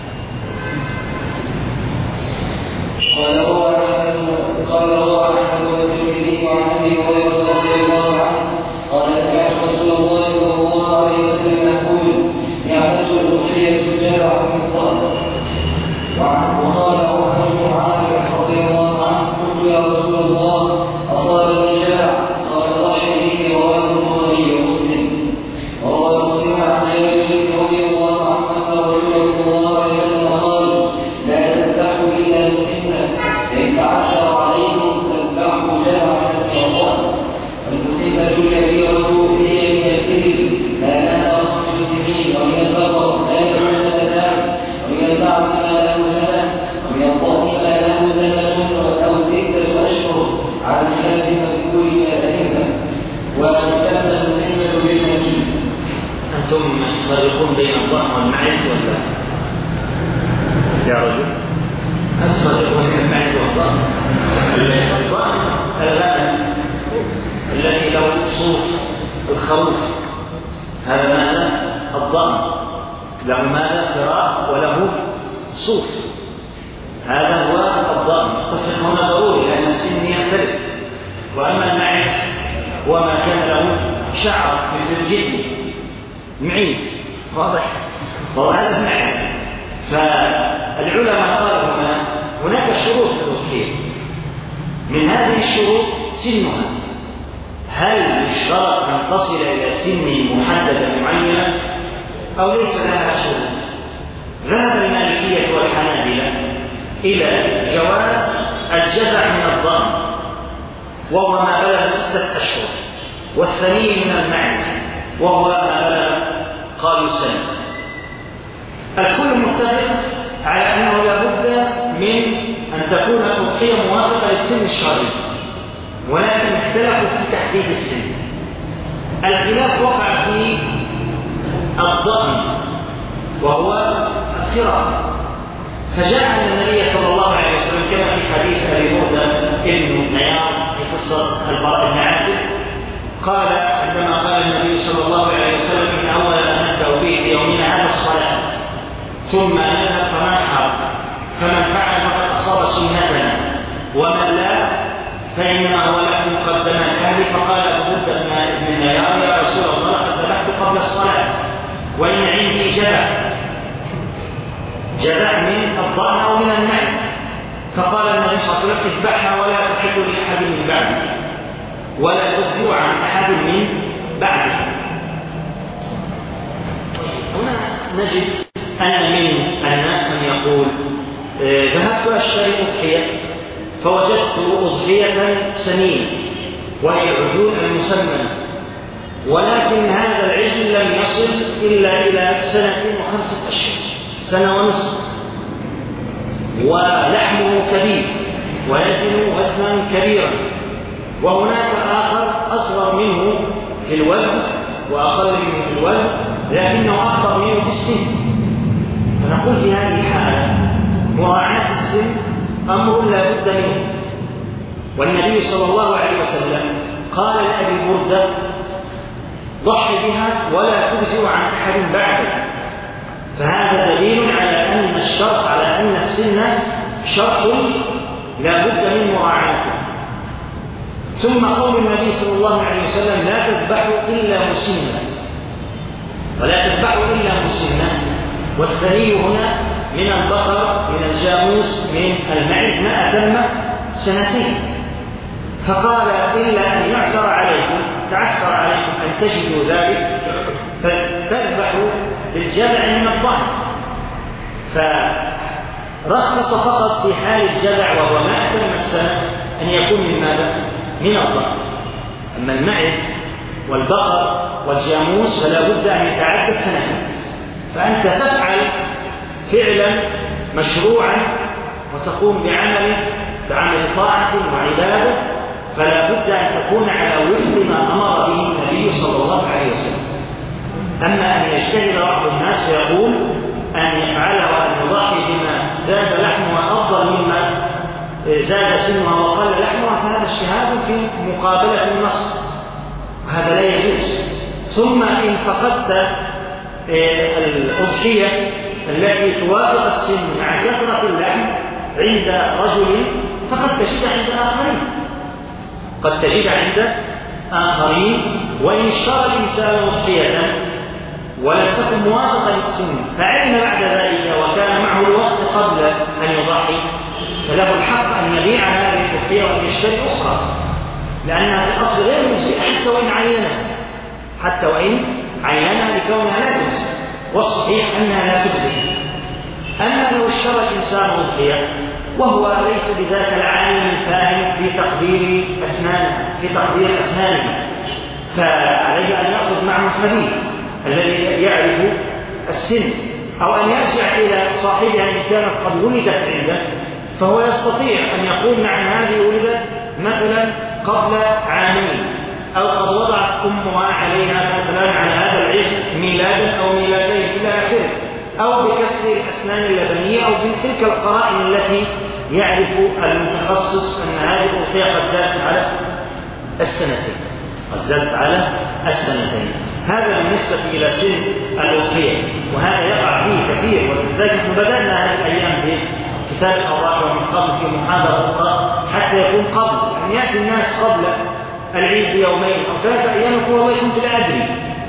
قال هو قال هو أحمد والترمذي وعن أبي هريرة رضي الله عنه قال سمعت رسول الله صلى الله عليه وسلم يقول نعمة الأضحية الجزع من الضأن. وقال عمر بن عامر رضي الله عنه قلت يا رسول الله أصابني جزع قال ضحي به رواه البخاري ومسلم. وروى مسلم عن جابر رضي الله عنه أن رسول صلى الله عليه وسلم قال لا تذبحوا إلا مسلما فإن تعشر عليكم فاذبحوا جزعا من الشيطان. المسلمة الكبيرة هي من الإبل ما لها خمس سنين، ومن البقر ما له سنتان، ومن البعض ما له سنة، ومن الضأن ما له سنة أو ستة أشهر على خلاف مذكور من الأئمة. وتسمى المسلمة بالمجيد. أنتم تفرقون بين الضأن والمعز ولا يا رجل؟ هل تفرقون بين المعز والضأن؟ الضأن الغنم الذي له صوف الخروف هذا ماذا؟ الضأن له ماذا؟ فراء وله صوف، هذا هو الضأن. التفريق هنا ضروري لأن السن يختلف. وأما المعز هو ما كان له شعر مثل الجدي معيز واضح، وهذا المعز. فالعلماء قالوا هنا هناك شروط في الأضحية، من هذه الشروط سنها، هل يشترط أن تصل إلى سن محددة معينة أو ليس لها شروط؟ ذهب المالكية والحنابلة إلى جواز الجزع من الضأن وهو ما بلغ ستة أشهر، والثاني من المعز وهو ما بلغ قالوا سنة. الكل متفق على أنه لابد من أن تكون الأضحية موافقة للسن الشرعي، ولكن اختلفوا في تحديد السن. الخلاف وقع في الضأن وهو الخراف، فجاء أن النبي صلى الله عليه وسلم كما في حديث أبي بردة ابن نيار في قصة البراء بن عازب قال عندما قال النبي صلى الله عليه وسلم إن أول ما نبدأ به في يومنا هذا الصلاة ثم نذهب فننحر، فمن فعل فقد أصاب سنتنا ومن لا فإنما هو لكم مقدما أهلي. فقال أبو بردة بن نيار يا رسول الله قد ذبحت قبل الصلاة وإن عندي جذع جذع من الضأن أو من المعز. فقال النبي صلى الله عليه وسلم اذبحها ولا تحل لأحد من بعده ولا تجزئ عن أحد من بعده. هنا نجد أن من الناس من يقول ذهبت أشتري أضحية فوجدت أضحية سمينة وهي العجول المسمنة ولكن هذا العجل لم يصل إلا إلى سنة وخمسة أشهر، سنة ونصف، ولحمه كبير ويزن وزنا كبيرا، وهناك آخر أصغر منه في الوزن وأقل منه في الوزن لكنه أكبر منه في السن. فنقول في هذه الحالة مراعاة السن أمر لا بد منه. والنبي صلى الله عليه وسلم قال لأبي بردة: ضح بها ولا تجزئ عن أحد بعدك. فهذا دليل على أن الشرط على أن السن شرط لا بد من مراعاته. ثم قول النبي صلى الله عليه وسلم: لا تذبحوا إلا مسنا، ولا تذبحوا إلا مسنا. والثني هنا من البقر، من الجاموس، من المعز ما أتم سنتين. فقال: إلا أن يعسر عليكم، تعسر عليكم أن تجدوا ذلك، فتذبحوا بالجذع من الضأن. فرخص فقط في حال الجذع وهو ما أتم السنة أن يكون من ماذا؟ من الضأن. أما المعز والبقر والجاموس فلا بد أن يتعدى السنة. فأنت تفعل فعلا مشروعا وتقوم بعمل بعمل طاعة وعبادة، فلا بد أن تكون على وفق ما أمر به النبي صلى الله عليه وسلم. أما أن يجتهد بعض الناس فيقول أن يفعله وأن يضحي بما زاد لحمه أفضل مما زاد سنها وقل لحمها، فهذا اجتهاد في مقابلة النص، وهذا لا يجوز. ثم إن فقدت الأضحية التي توافق السن مع كثرة اللحم عند رجل فقد تجد عند آخرين، قد تجد عند آخرين. وإن اشترى الإنسان أضحية ولم تكن موافقة للسن فعلم بعد ذلك وكان معه الوقت قبل أن يضحي، فله الحق أن يبيع هذه الأضحية وأن يشتري أخرى، لأنها في الأصل غير مجزئة حتى وإن عينها حتى وإن عينها لكونها لا تجزئ، والصحيح أنها لا تجزئ. أما لو اشترى الإنسان أضحية وهو ليس بذاك العالم الفاهم في تقدير أسنانه في تقدير أسنانه فعليه أن يأخذ معه الخبير الذي يعرف السن، أو أن يرجع إلى صاحبها إن كانت قد ولدت عنده، فهو يستطيع أن يقول: نعم هذه ولدت مثلا قبل عامين، أو قد وضعت أمها عليها مثلا على هذا العجل ميلادا أو ميلادين إلى آخره، أو بكسر الأسنان اللبنية، أو بتلك القرائن التي يعرف المتخصص أن هذه الأضحية قد زادت على السنتين قد زادت على السنتين. هذا بالنسبة إلى سن الأضحية، وهذا يقع فيه كثير. ولذلك بدأنا هذه الأيام بكتاب الأوراق ومن قبل في محاضرة أخرى حتى يكون قبل أن يأتي الناس قبل العيد بيومين أو ثلاثة أيام يقول: والله كنت لا أدري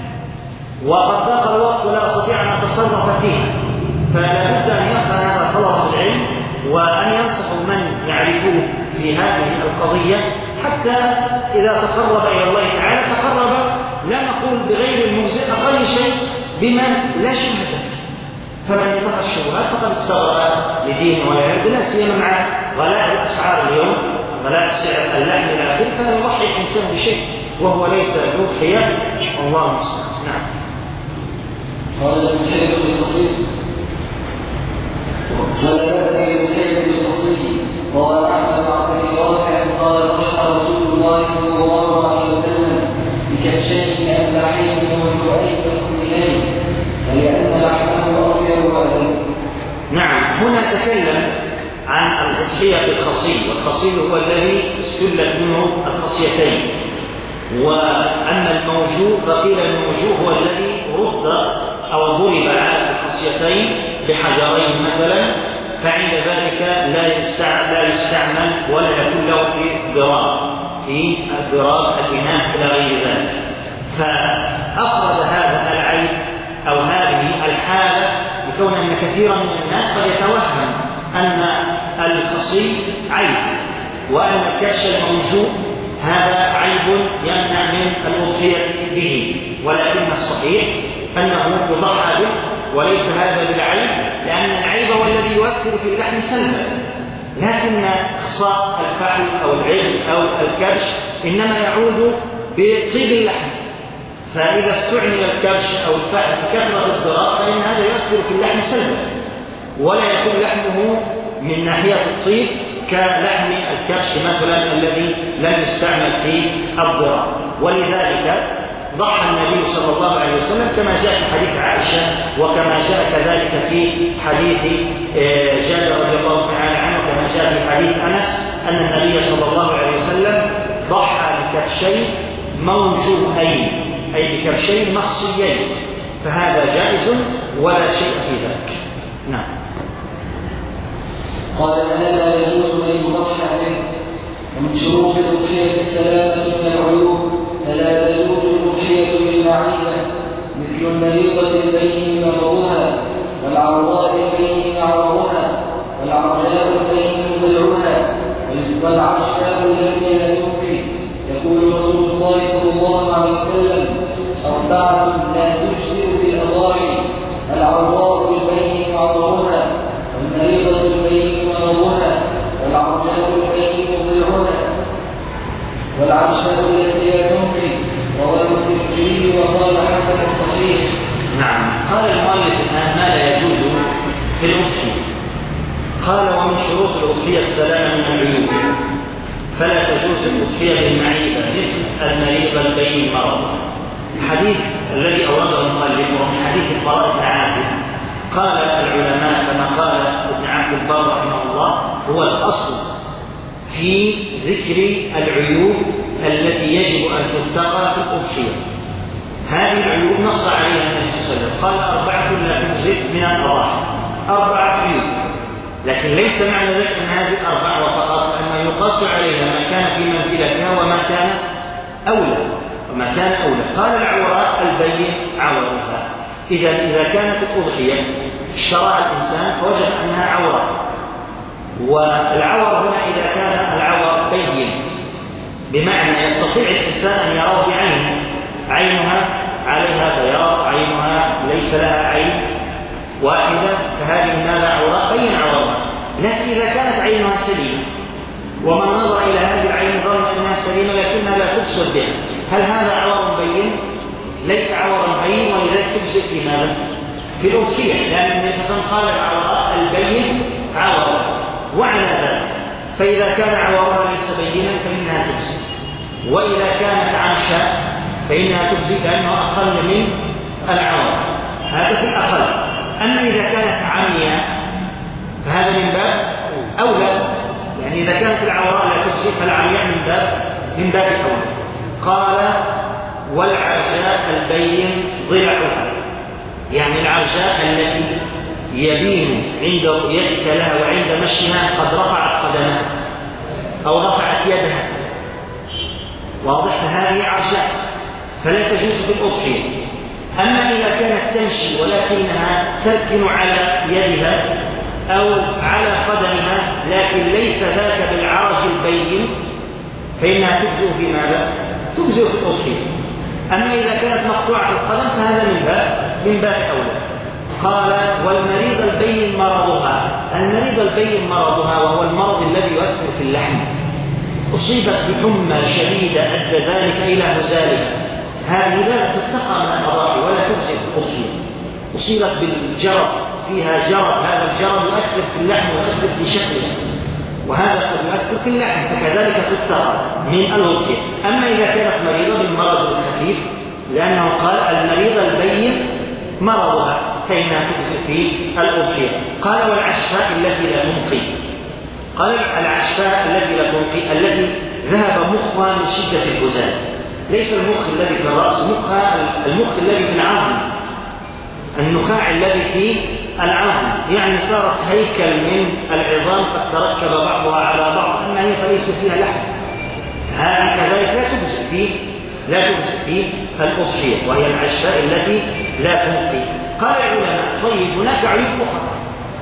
وقد ضاق الوقت ولا أستطيع أن أتصرف فيها. فلا بد أن يبقى هذا طلب العلم وأن ينصحوا من يعرفوه في هذه القضية، حتى إذا تقرب إلى الله تعالى تقرب لا نقول بغير المجزئ، أقل شيء بما لا شبهة. فمن اتقى الشبهات فقد استغرق لدينه ويعرض، لا سيما مع غلاء الأسعار اليوم، غلاء سعر اللحم إلى آخره، فلا يضحي الإنسان بشيء وهو ليس مضحيا. الله المستعان. نعم. قال المسيد بالقصيد ولا يأتي المسيد بالقصيد قال أحمد عبد رافع قال ضحى رسول الله صلى الله عليه وسلم بكبشين أملحين وجوعين قصيرين فلأن لحمه أطيب وأهل. نعم. هنا تكلم عن الأضحية بالخصي، والخصي هو الذي استلت منه الخصيتين. وأما الموجوع فقيل الموجوع هو الذي رد أو ضرب على الخصيتين بحجرين مثلا، فعند ذلك لا يستعمل, لا يستعمل ولا يكون له في ضراب في الضراب الإناث إلى غير ذلك. فأفرد هذا العيب أو هذه الحالة بكون أن كثيرا من الناس قد يتوهم أن الخصي عيب وأن الكبش الموجوع هذا عيب يمنع من الأضحية به، ولكن الصحيح أنه يضحى به وليس هذا بالعيب، لأن العيب هو الذي يؤثر في اللحم سلبا، لكن إخصاء الفحل أو العجل أو الكبش إنما يعود بطيب اللحم. فإذا استعمل الكبش أو الفحم بكثرة الضرر فإن هذا يؤثر في اللحم سلبا، ولا يكون لحمه من ناحية الطيب كلحم الكبش مثلا الذي لم يستعمل في الضرر. ولذلك ضحى النبي صلى الله عليه وسلم كما جاء في حديث عائشة، وكما جاء كذلك في حديث جابر رضي الله تعالى عنه، كما جاء في حديث أنس أن النبي صلى الله عليه وسلم ضحى بكبشين موجوهين، أي بكبشين مخصيين، فهذا جائز ولا شيء في ذلك. نعم. قال لا يجوز أن يضحى به، ومن شروط الأضحية السلامة من العيوب، فلا تجوز الأضحية بالمعيبة مثل المريضة البين مرضها، والعرضاء البين عرضها، والعرجاء البين ضلعها، والعشاء التي لا تبكي. يقول رسول الله صلى الله عليه وسلم: أربعة لا تجزئ في الأضاحي: العرضاء البين عرضها، والمريضة البين مرضها، والعرجاء البين ضلعها، والعشاء التي لا تبكي. رواه الترمذي وقال حسن صحيح. نعم. قال المؤلف الآن ما لا يجوز في الأضحية. قال: ومن شروط الأضحية السلامة من العيوب، فلا تجوز الأضحية بالمعيبة مثل المريض البين مرضه. الحديث الذي أورده المؤلف ومن حديث البراء بن عازب، قال العلماء كما قال ابن عبد البر رحمه الله: هو الأصل في ذكر العيوب التي يجب أن تتقى في الأضحية. هذه العيوب نص عليها النبي صلى الله عليه وسلم، قال: أربعة لا تجزئ من الأضاحي، أربعة عيوب. لكن ليس معنى ذلك أن هذه الأربعة وفقط، أن يقص عليها ما كان في منزلتها وما كان أولى وما كان أولى. قال: العوراء البين عورها. إذا إذا كانت الأضحية اشتراها الإنسان فوجد أنها عورة، والعور هنا إذا كان العور بين بمعنى يستطيع الإنسان أن يراه بعينه، عينها عليها بياض، عينها ليس لها عين واحدة، فهذه ماذا؟ عوراء بين عورها. لكن إذا كانت عينها سليمة ومن نظر إلى هذه العين ظن أنها سليمة لكنها لا تبصر بها، هل هذا عور بين؟ ليس عورا بين، ولذلك تبصر في ماذا؟ في الأضحية، لأن النبي صلى الله عليه وسلم قال: العوراء البين عورا. وعلى ذلك فإذا كان عورها ليس بينا فإنها تبصر، وإذا كانت عمشاء فإنها تبصر لأنه أقل من العور، هذا في الأقل. أما إذا كانت عمياء فهذا من باب أولى، يعني إذا كانت العوراء لا تبصر فالعمياء من باب من باب أولى. قال: والعرجاء البين ضلعها، يعني العرجاء التي يبين عند رؤيتك لها وعند مشيها قد رفعت قدمها أو رفعت يدها، واضح؟ هذه عرجاء فلا تجوز في الأضحية. أما إذا كانت تمشي ولكنها تركن على يدها أو على قدمها لكن ليس ذاك بالعرج البين فإنها تجزئ في ماذا؟ تجزئ في الأضحية. أما إذا كانت مقطوعة القدم فهذا من باب من باب أولى. قال: والمريض البين مرضها. المريض البين مرضها وهو المرض الذي يؤثر في اللحم، أصيبت بحمى شديدة أدى ذلك إلى هزالها، هذه لا تتقى من الأضاحي ولا تجزئ في الأضحية. أصيبت بالجرب، فيها جرب، هذا الجرب يؤثر في اللحم ويؤثر في شكلها، وهذا قد يؤثر في اللحم، فكذلك تتقى من الأضحية. أما إذا كانت مريضة بالمرض الخفيف، لأنه قال: المريض البين مرضها، فإنها تجزئ في الأضحية. قال: والعشفاء التي لا تنقي. قال: العشفاء التي لا تنقي التي ذهب مخها من شدة الهزال، ليس المخ الذي في الرأس، مخها المخ الذي في العظم، النخاع الذي في العظم، يعني صارت هيكل من العظام قد تركب بعضها على بعض، أما هي فليس فيها لحم، هذه كذلك لا تجزئ فيه لا تجزئ فيه الأضحية، وهي العشفاء التي لا تنقي. قال العلماء: طيب هناك عيوب أخرى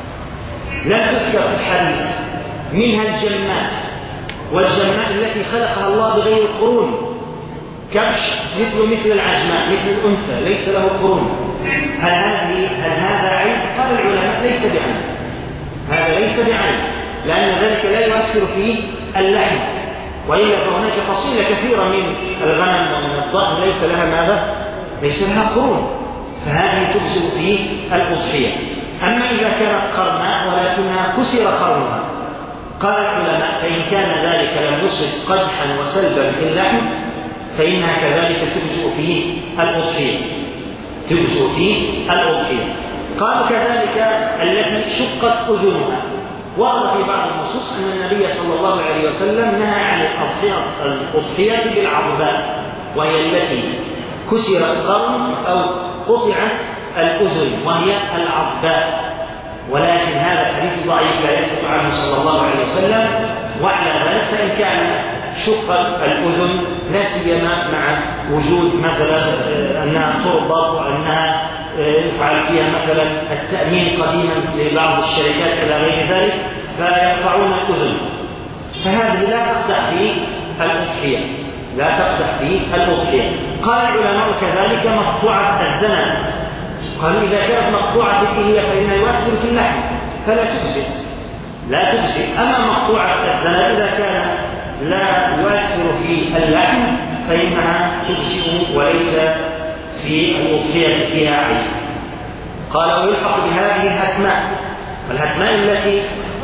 لم تذكر في الحديث، منها الجماء، والجماء التي خلقها الله بغير قرون، كبش مثل مثل العجماء مثل الأنثى ليس له قرون، هل هذه هل هذا عيب؟ قال العلماء: ليس بعيب، هذا ليس بعيب، لأن ذلك لا يؤثر في اللحم، وإلا فهناك فصيلة كثيرة من الغنم ومن الضأن ليس لها ماذا؟ ليس لها قرون، فهذه تجزئ في الأضحية. أما إذا كانت قرناء ولكنها كسر قرنها، قال العلماء فإن كان ذلك لم يصب قدحا وسلبا في اللحم فإنها كذلك تجزئ في الأضحية تجزئ في الأضحية. قالوا كذلك التي شقت أذنها، ورد في بعض النصوص أن النبي صلى الله عليه وسلم نهى عن الأضحية بالعظباء، وهي التي كسر القرن أو قطعت الأذن وهي العظباء، ولكن هذا الحديث ضعيف لا يثبت عنه صلى الله عليه وسلم. وعلى ذلك فإن كان شقت الأذن لا سيما مع وجود مثلا أنها تربط وأنها يفعل فيها مثلا التأمين قديما لبعض الشركات إلى غير ذلك فيقطعون الأذن، فهذه لا تقدح في الأضحية لا تقدح في الأضحية. قال العلماء كذلك مقطوعة الذنب، قالوا إذا كانت مقطوعة الإلية فإنها يؤثر في اللحم فلا تجزئ لا تجزئ أما مقطوعة الذنب إذا كان لا يؤثر في اللحم فإنها تجزئ وليس في الأضحية فيها عيب. قال ويلحق بهذه الهتماء، والهتماء التي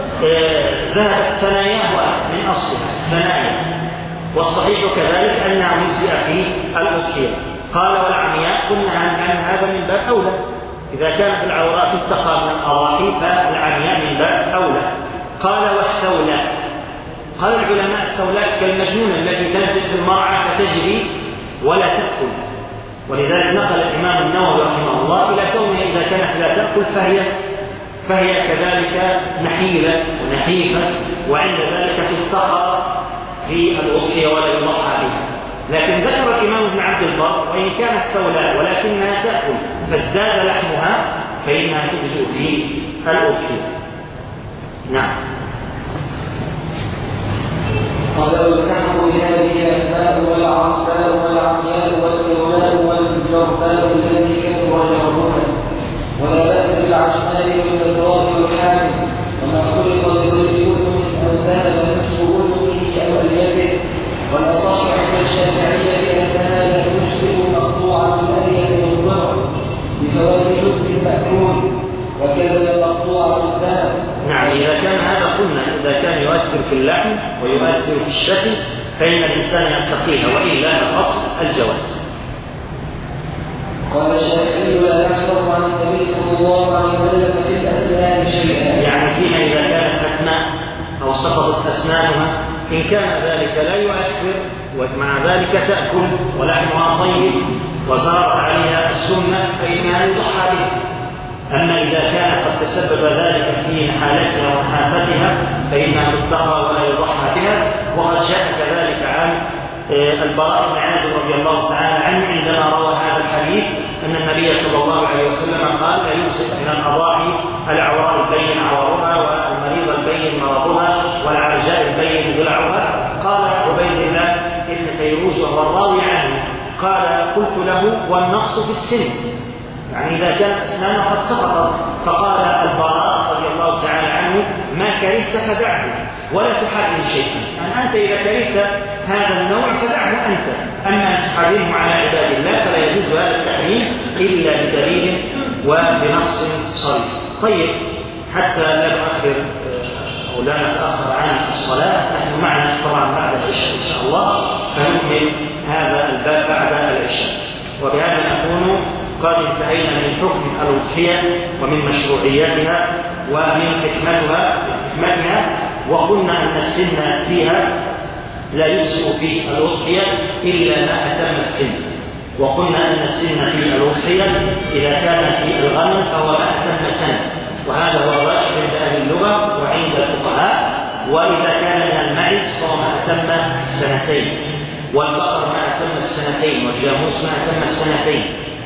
ذهبت ثناياها من أصلها ثنايا، والصحيح كذلك أنها مجزئة في الأضحية. قال والعمياء قلنا أن هذا من باب أولى، إذا كانت العورات تقع من الأضاحي فالعمياء من باب أولى. قال والثولاء، قال العلماء الثولاء كالمجنون الذي تنزل في المرعى فتجري ولا تأكل، ولذلك نقل الإمام النووي رحمه الله إلى كونها إذا كانت لا تأكل فهي فهي كذلك نحيلة ونحيفة، وعند ذلك تلتقى في الأضحية ولا يضحى بها. لكن ذكر الإمام ابن عبد البر وإن كانت ثولاء ولكنها تأكل فازداد لحمها فإنها تجزئ في الأضحية. نعم. قال والكحف بهذه الأسماء والعصباء والعمياء والثولاء والجرباء التي كثر جربها، ولا بأس بالعشماء والبدراء والحامل، وما خلق لكل أذن أو ذهب نصف أذنه أو اليد. والأصح عند الشافعية أنها لا تشبه مقطوعة الألية والضرع بفوات جزء المأكول، وكذا مقطوعة الذهب. نعم، إذا كان هذا قلنا إذا كان يؤثر في اللحم ويؤثر في الشكل فإن الإنسان يتقيها، وإلا الأصل الجواز. قال الشافعي لا يحفظ عن النبي صلى الله عليه وسلم في الأسنان شيئا، يعني فيما إذا كانت ختماء أو سقطت أسنانها إن كان ذلك لا يؤثر ومع ذلك تأكل ولحمها طيب وصارت عليها السنة فإنها يضحى بها. أما إذا كان قد تسبب ذلك في نحالتها ونحافتها فإنها تتقى ولا يضحى بها. وقد جاء كذلك عن البراء بن عازب رضي الله تعالى عنه عندما روى هذا الحديث أن النبي صلى الله عليه وسلم قال لا يمسك من الأضاحي العوراء البين عورها والمريض البين مرضها والعرجاء البين ضلعها. قال عبيد الله بن فيروز وهو الراوي عنه قال قلت له والنقص في السن، يعني إذا كانت أسنانه قد سقطت. فقال البراء رضي الله تعالى عنه ما كرهت فدعه ولا تحرم شيئا، يعني أنت إذا كرهت هذا النوع فدعه أنت، أما أن تحرمه على عباد الله فلا يجوز هذا التحريم إلا بدليل وبنص صريح. طيب، حتى لا نؤخر أو لا نتأخر عن الصلاة، نحن معنا طبعا بعد العشاء إن شاء الله، فنكمل هذا الباب بعد العشاء. وبهذا نكون قد انتهينا من حكم الأضحية ومن مشروعيتها ومن حكمتها حكمتها وقلنا أن السن فيها لا يجزئ في الأضحية إلا ما أتم السن، وقلنا أن السن في الأضحية إذا كان في الغنم فهو ما أتم سنة، وهذا هو الراجح عند أهل اللغة وعند الفقهاء. وإذا كان من المعز فهو ما أتم السنتين، والبقر ما أتم السنتين، والجاموس ما أتم السنتين،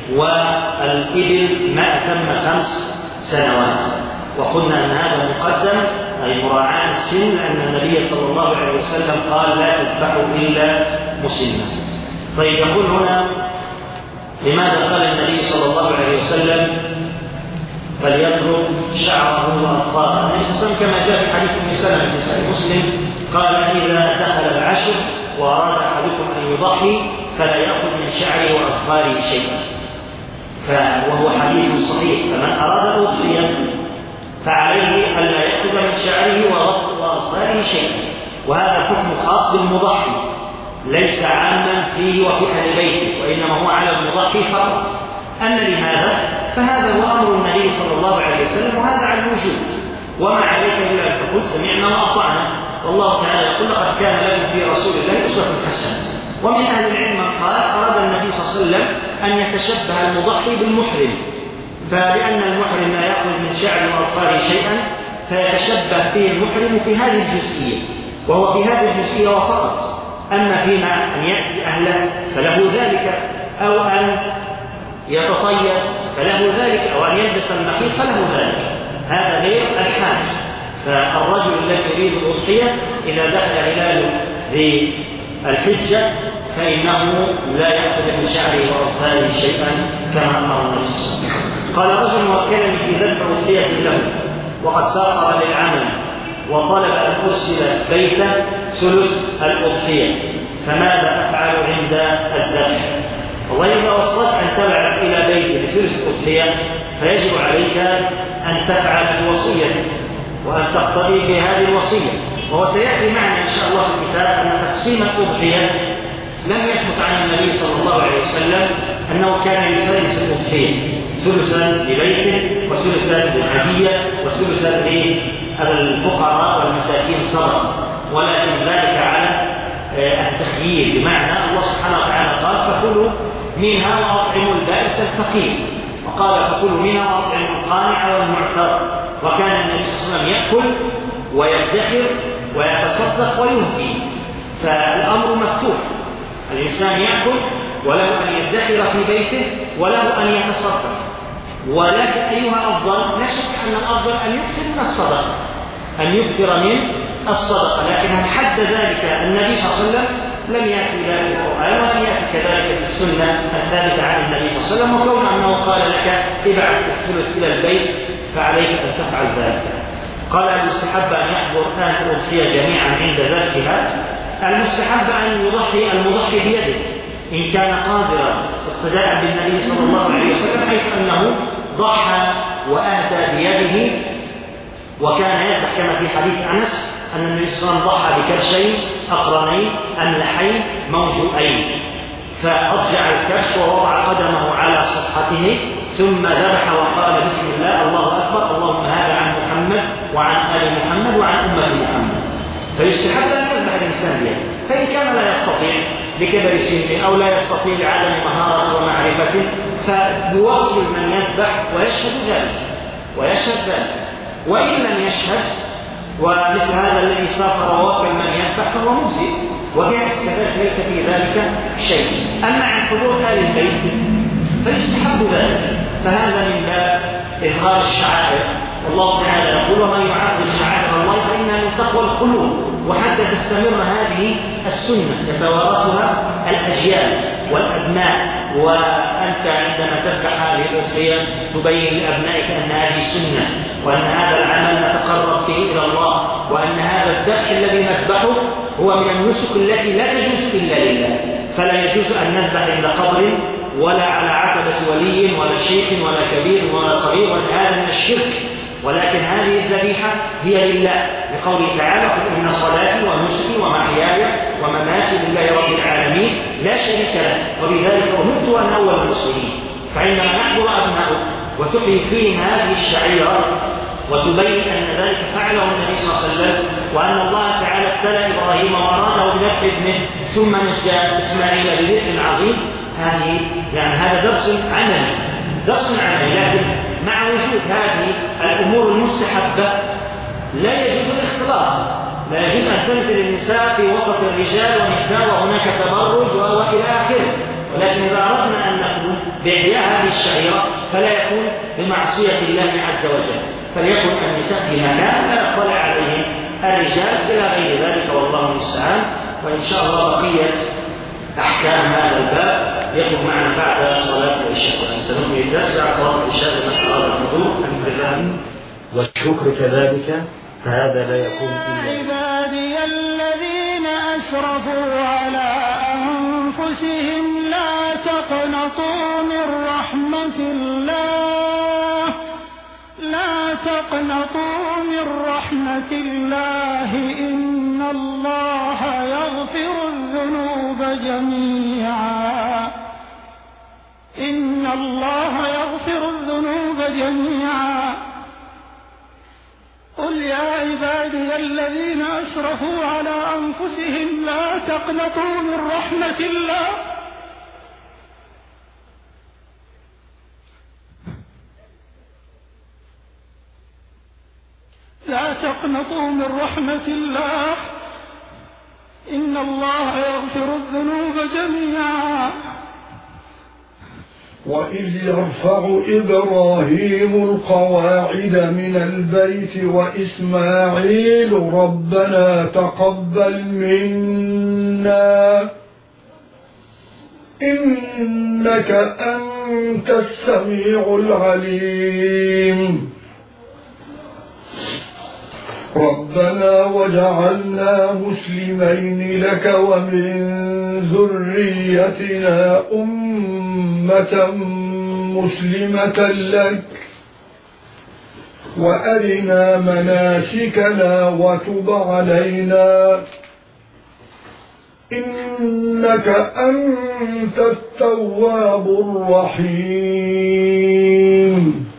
والإبل ما أتم خمس سنوات. وقلنا أن هذا مقدم أي مراعاة السن، لأن النبي صلى الله عليه وسلم قال لا تذبحوا إلا مسلما. طيب، يقول هنا لماذا قال النبي صلى الله عليه وسلم فليضرب شعره وأظفاره؟ النبي صلى الله عليه وسلم كما جاء في حديث ابن سلمة في صحيح مسلم قال إذا دخل العشر وأراد أحدكم أن يضحي فلا يأخذ من شعره وأظفاره شيئا. وهو حديث صحيح: فمن أراد الأضحية فعليه ألا يأخذ من شعره وأظفاره شيئا. وهذا حكم خاص بالمضحي، ليس عاما فيه وفي أهل بيته، وإنما هو على المضحي فقط. أما لماذا؟ فهذا هو أمر النبي صلى الله عليه وسلم، وهذا على الوجوب. وما عليك إلا أن تقول سمعنا وأطعنا، والله تعالى يقول: لقد كان لكم في رسول الله أسوة حسنة. ومن أهل العلم من قال أراد النبي صلى الله عليه وسلم أن يتشبه المضحي بالمحرم، فلأن المحرم لا يأخذ من شعر وأظفاره شيئا فيتشبه فيه المحرم في هذه الجزئية، وهو في هذه الجزئية وفقط. أما فيما أن يأتي أهله فله ذلك، أو أن يتطيب فله ذلك، أو أن يلبس المخيط فله ذلك، هذا غير الحاج. فالرجل الذي يريد الأضحية إذا دخل هلال ذي الحجة فإنه لا يأخذ من شعره وأظفاره شيئا كما أمر النبي صلى الله عليه وسلم. قال: رجل وكلني في ذبح أضحية له وقد سافر للعمل وطلب أن أرسل بيته ثلث الأضحية، فماذا أفعل عند الذبح؟ والله إذا وصلت أن تبعث إلى بيت بثلث الأضحية فيجب عليك أن تفعل الوصية وأن تقتضي بهذه الوصية. وهو سيأتي معنا إن شاء الله في الكتاب أن تقسيم الأضحية لم يثبت عن النبي صلى الله عليه وسلم أنه كان يثلث الأضحية: ثلثا لبيته، وثلثا للهدية، وثلثا للفقراء والمساكين صدقة، ولكن ذلك على التخيير، بمعنى الله سبحانه وتعالى قال: فكلوا منها وأطعموا البائس الفقير، وقال: فكلوا منها وأطعموا القانع والمعتر. وكان النبي صلى الله عليه وسلم يأكل ويدخر ويتصدق ويهدي، فالأمر مفتوح، الإنسان يأكل وله أن يدخر في بيته وله أن يتصدق. ولكن أيها أفضل؟ لا شك أن الأفضل أن يكثر من الصدقة، أن يكثر من الصدقة. لكن هل حد ذلك النبي صلى الله عليه وسلم؟ لم يأتي ذلك في القرآن، ولم يأتي كذلك في السنة الثابتة عن النبي صلى الله عليه وسلم. وكون أنه قال لك ابعث الثلث إلى البيت فعليك أن تفعل ذلك. قال: المستحب أن يحضر آن الأضحية جميعا عند ذبحها. المستحب أن يضحي المضحي بيده إن كان قادرا، اقتداء بالنبي صلى الله عليه وسلم، حيث أنه ضحى وأهدى بيده، وكان يذبح كما في حديث أنس أن النبي صلى الله عليه وسلم ضحى بكبشين أقرنين أملحين موجوئين، فأضجع الكبش ووضع قدمه على صفحته ثم ذبح وقال: بسم الله، الله أكبر، اللهم هذا عن محمد وعن آل محمد وعن أمة محمد. فيستحب أن يذبح الإنسان بيده، فإن كان لا يستطيع لكبر سنه أو لا يستطيع لعدم مهارة ومعرفته فيوكل من يذبح ويشهد ذلك ويشهد ذلك وإن لم يشهد، ومثل هذا الذي سافر ووكل من يذبح فهو مجزئ وجائز كذلك، ليس في ذلك شيء. أما عن حضور آل البيت فيستحب ذلك، فهذا من باب إظهار الشعائر. والله تعالى يقول: ومن يعظم شعائر الله فإنها من تقوى القلوب. وحتى تستمر هذه السنة يتوارثها الأجيال والأبناء، وأنت عندما تذبح هذه الأضحية تبين لأبنائك أن هذه سنة، وأن هذا العمل نتقرب به إلى الله، وأن هذا الذبح الذي نذبحه هو من النسك التي لا تجوز إلا لله. فلا يجوز أن نذبح عند قبر ولا على عتبة ولي ولا شيخ ولا كبير ولا صغير، وأن هذا من الشرك. ولكن هذه الذبيحة هي لله، لقوله تعالى: قل إن صلاتي ونسكي ومحياي ومماتي لله رب العالمين لا شريك له وبذلك أمرت وأنا أول المسلمين. فعندما نحضر أبنائك وتحيي فيهم هذه الشعيرة وتبين أن ذلك فعله النبي صلى الله عليه وسلم، وأن الله تعالى ابتلى إبراهيم وأراده بذبح ابنه ثم نجى إسماعيل بذبح عظيم، هذه يعني هذا درس عملي درس عملي لكن مع وجود هذه الأمور المستحبة لا يجوز الاختلاط، لا يجوز أن تنزل النساء في وسط الرجال ونساء وهناك تبرج وإلى آخره. ولكن إذا أردنا أن نقوم بإحياء هذه الشعيرة فلا يكون بمعصية الله عز وجل، فليكن النساء في مكان لا يطلع عليهم الرجال إلى غير ذلك، والله المستعان. وإن شاء الله بقية أحكام هذا الباب يكون معنا بعد صلاة العشاء، سنكمل الدرس بعد صلاة العشاء لمن أراد الحضور الالتزام والشكر كذلك، فهذا لا يكون إلا عبادي الذين أسرفوا على أنفسهم لا تقنطوا من رحمة رحمة الله لا تقنطوا من رحمة الله إن الله يغفر الذنوب جميعا إن الله يغفر الذنوب جميعا قل يا عبادي الذين أسرفوا على أنفسهم لا تقنطوا من رحمة الله لا تقنطوا من رحمة الله إن الله يغفر الذنوب جميعا وإذ يرفع إبراهيم القواعد من البيت وإسماعيل ربنا تقبل منا إنك أنت السميع العليم ربنا وجعلنا مسلمين لك ومن ذريتنا أمة مسلمة لك وأرنا مناسكنا وتب علينا إنك أنت التواب الرحيم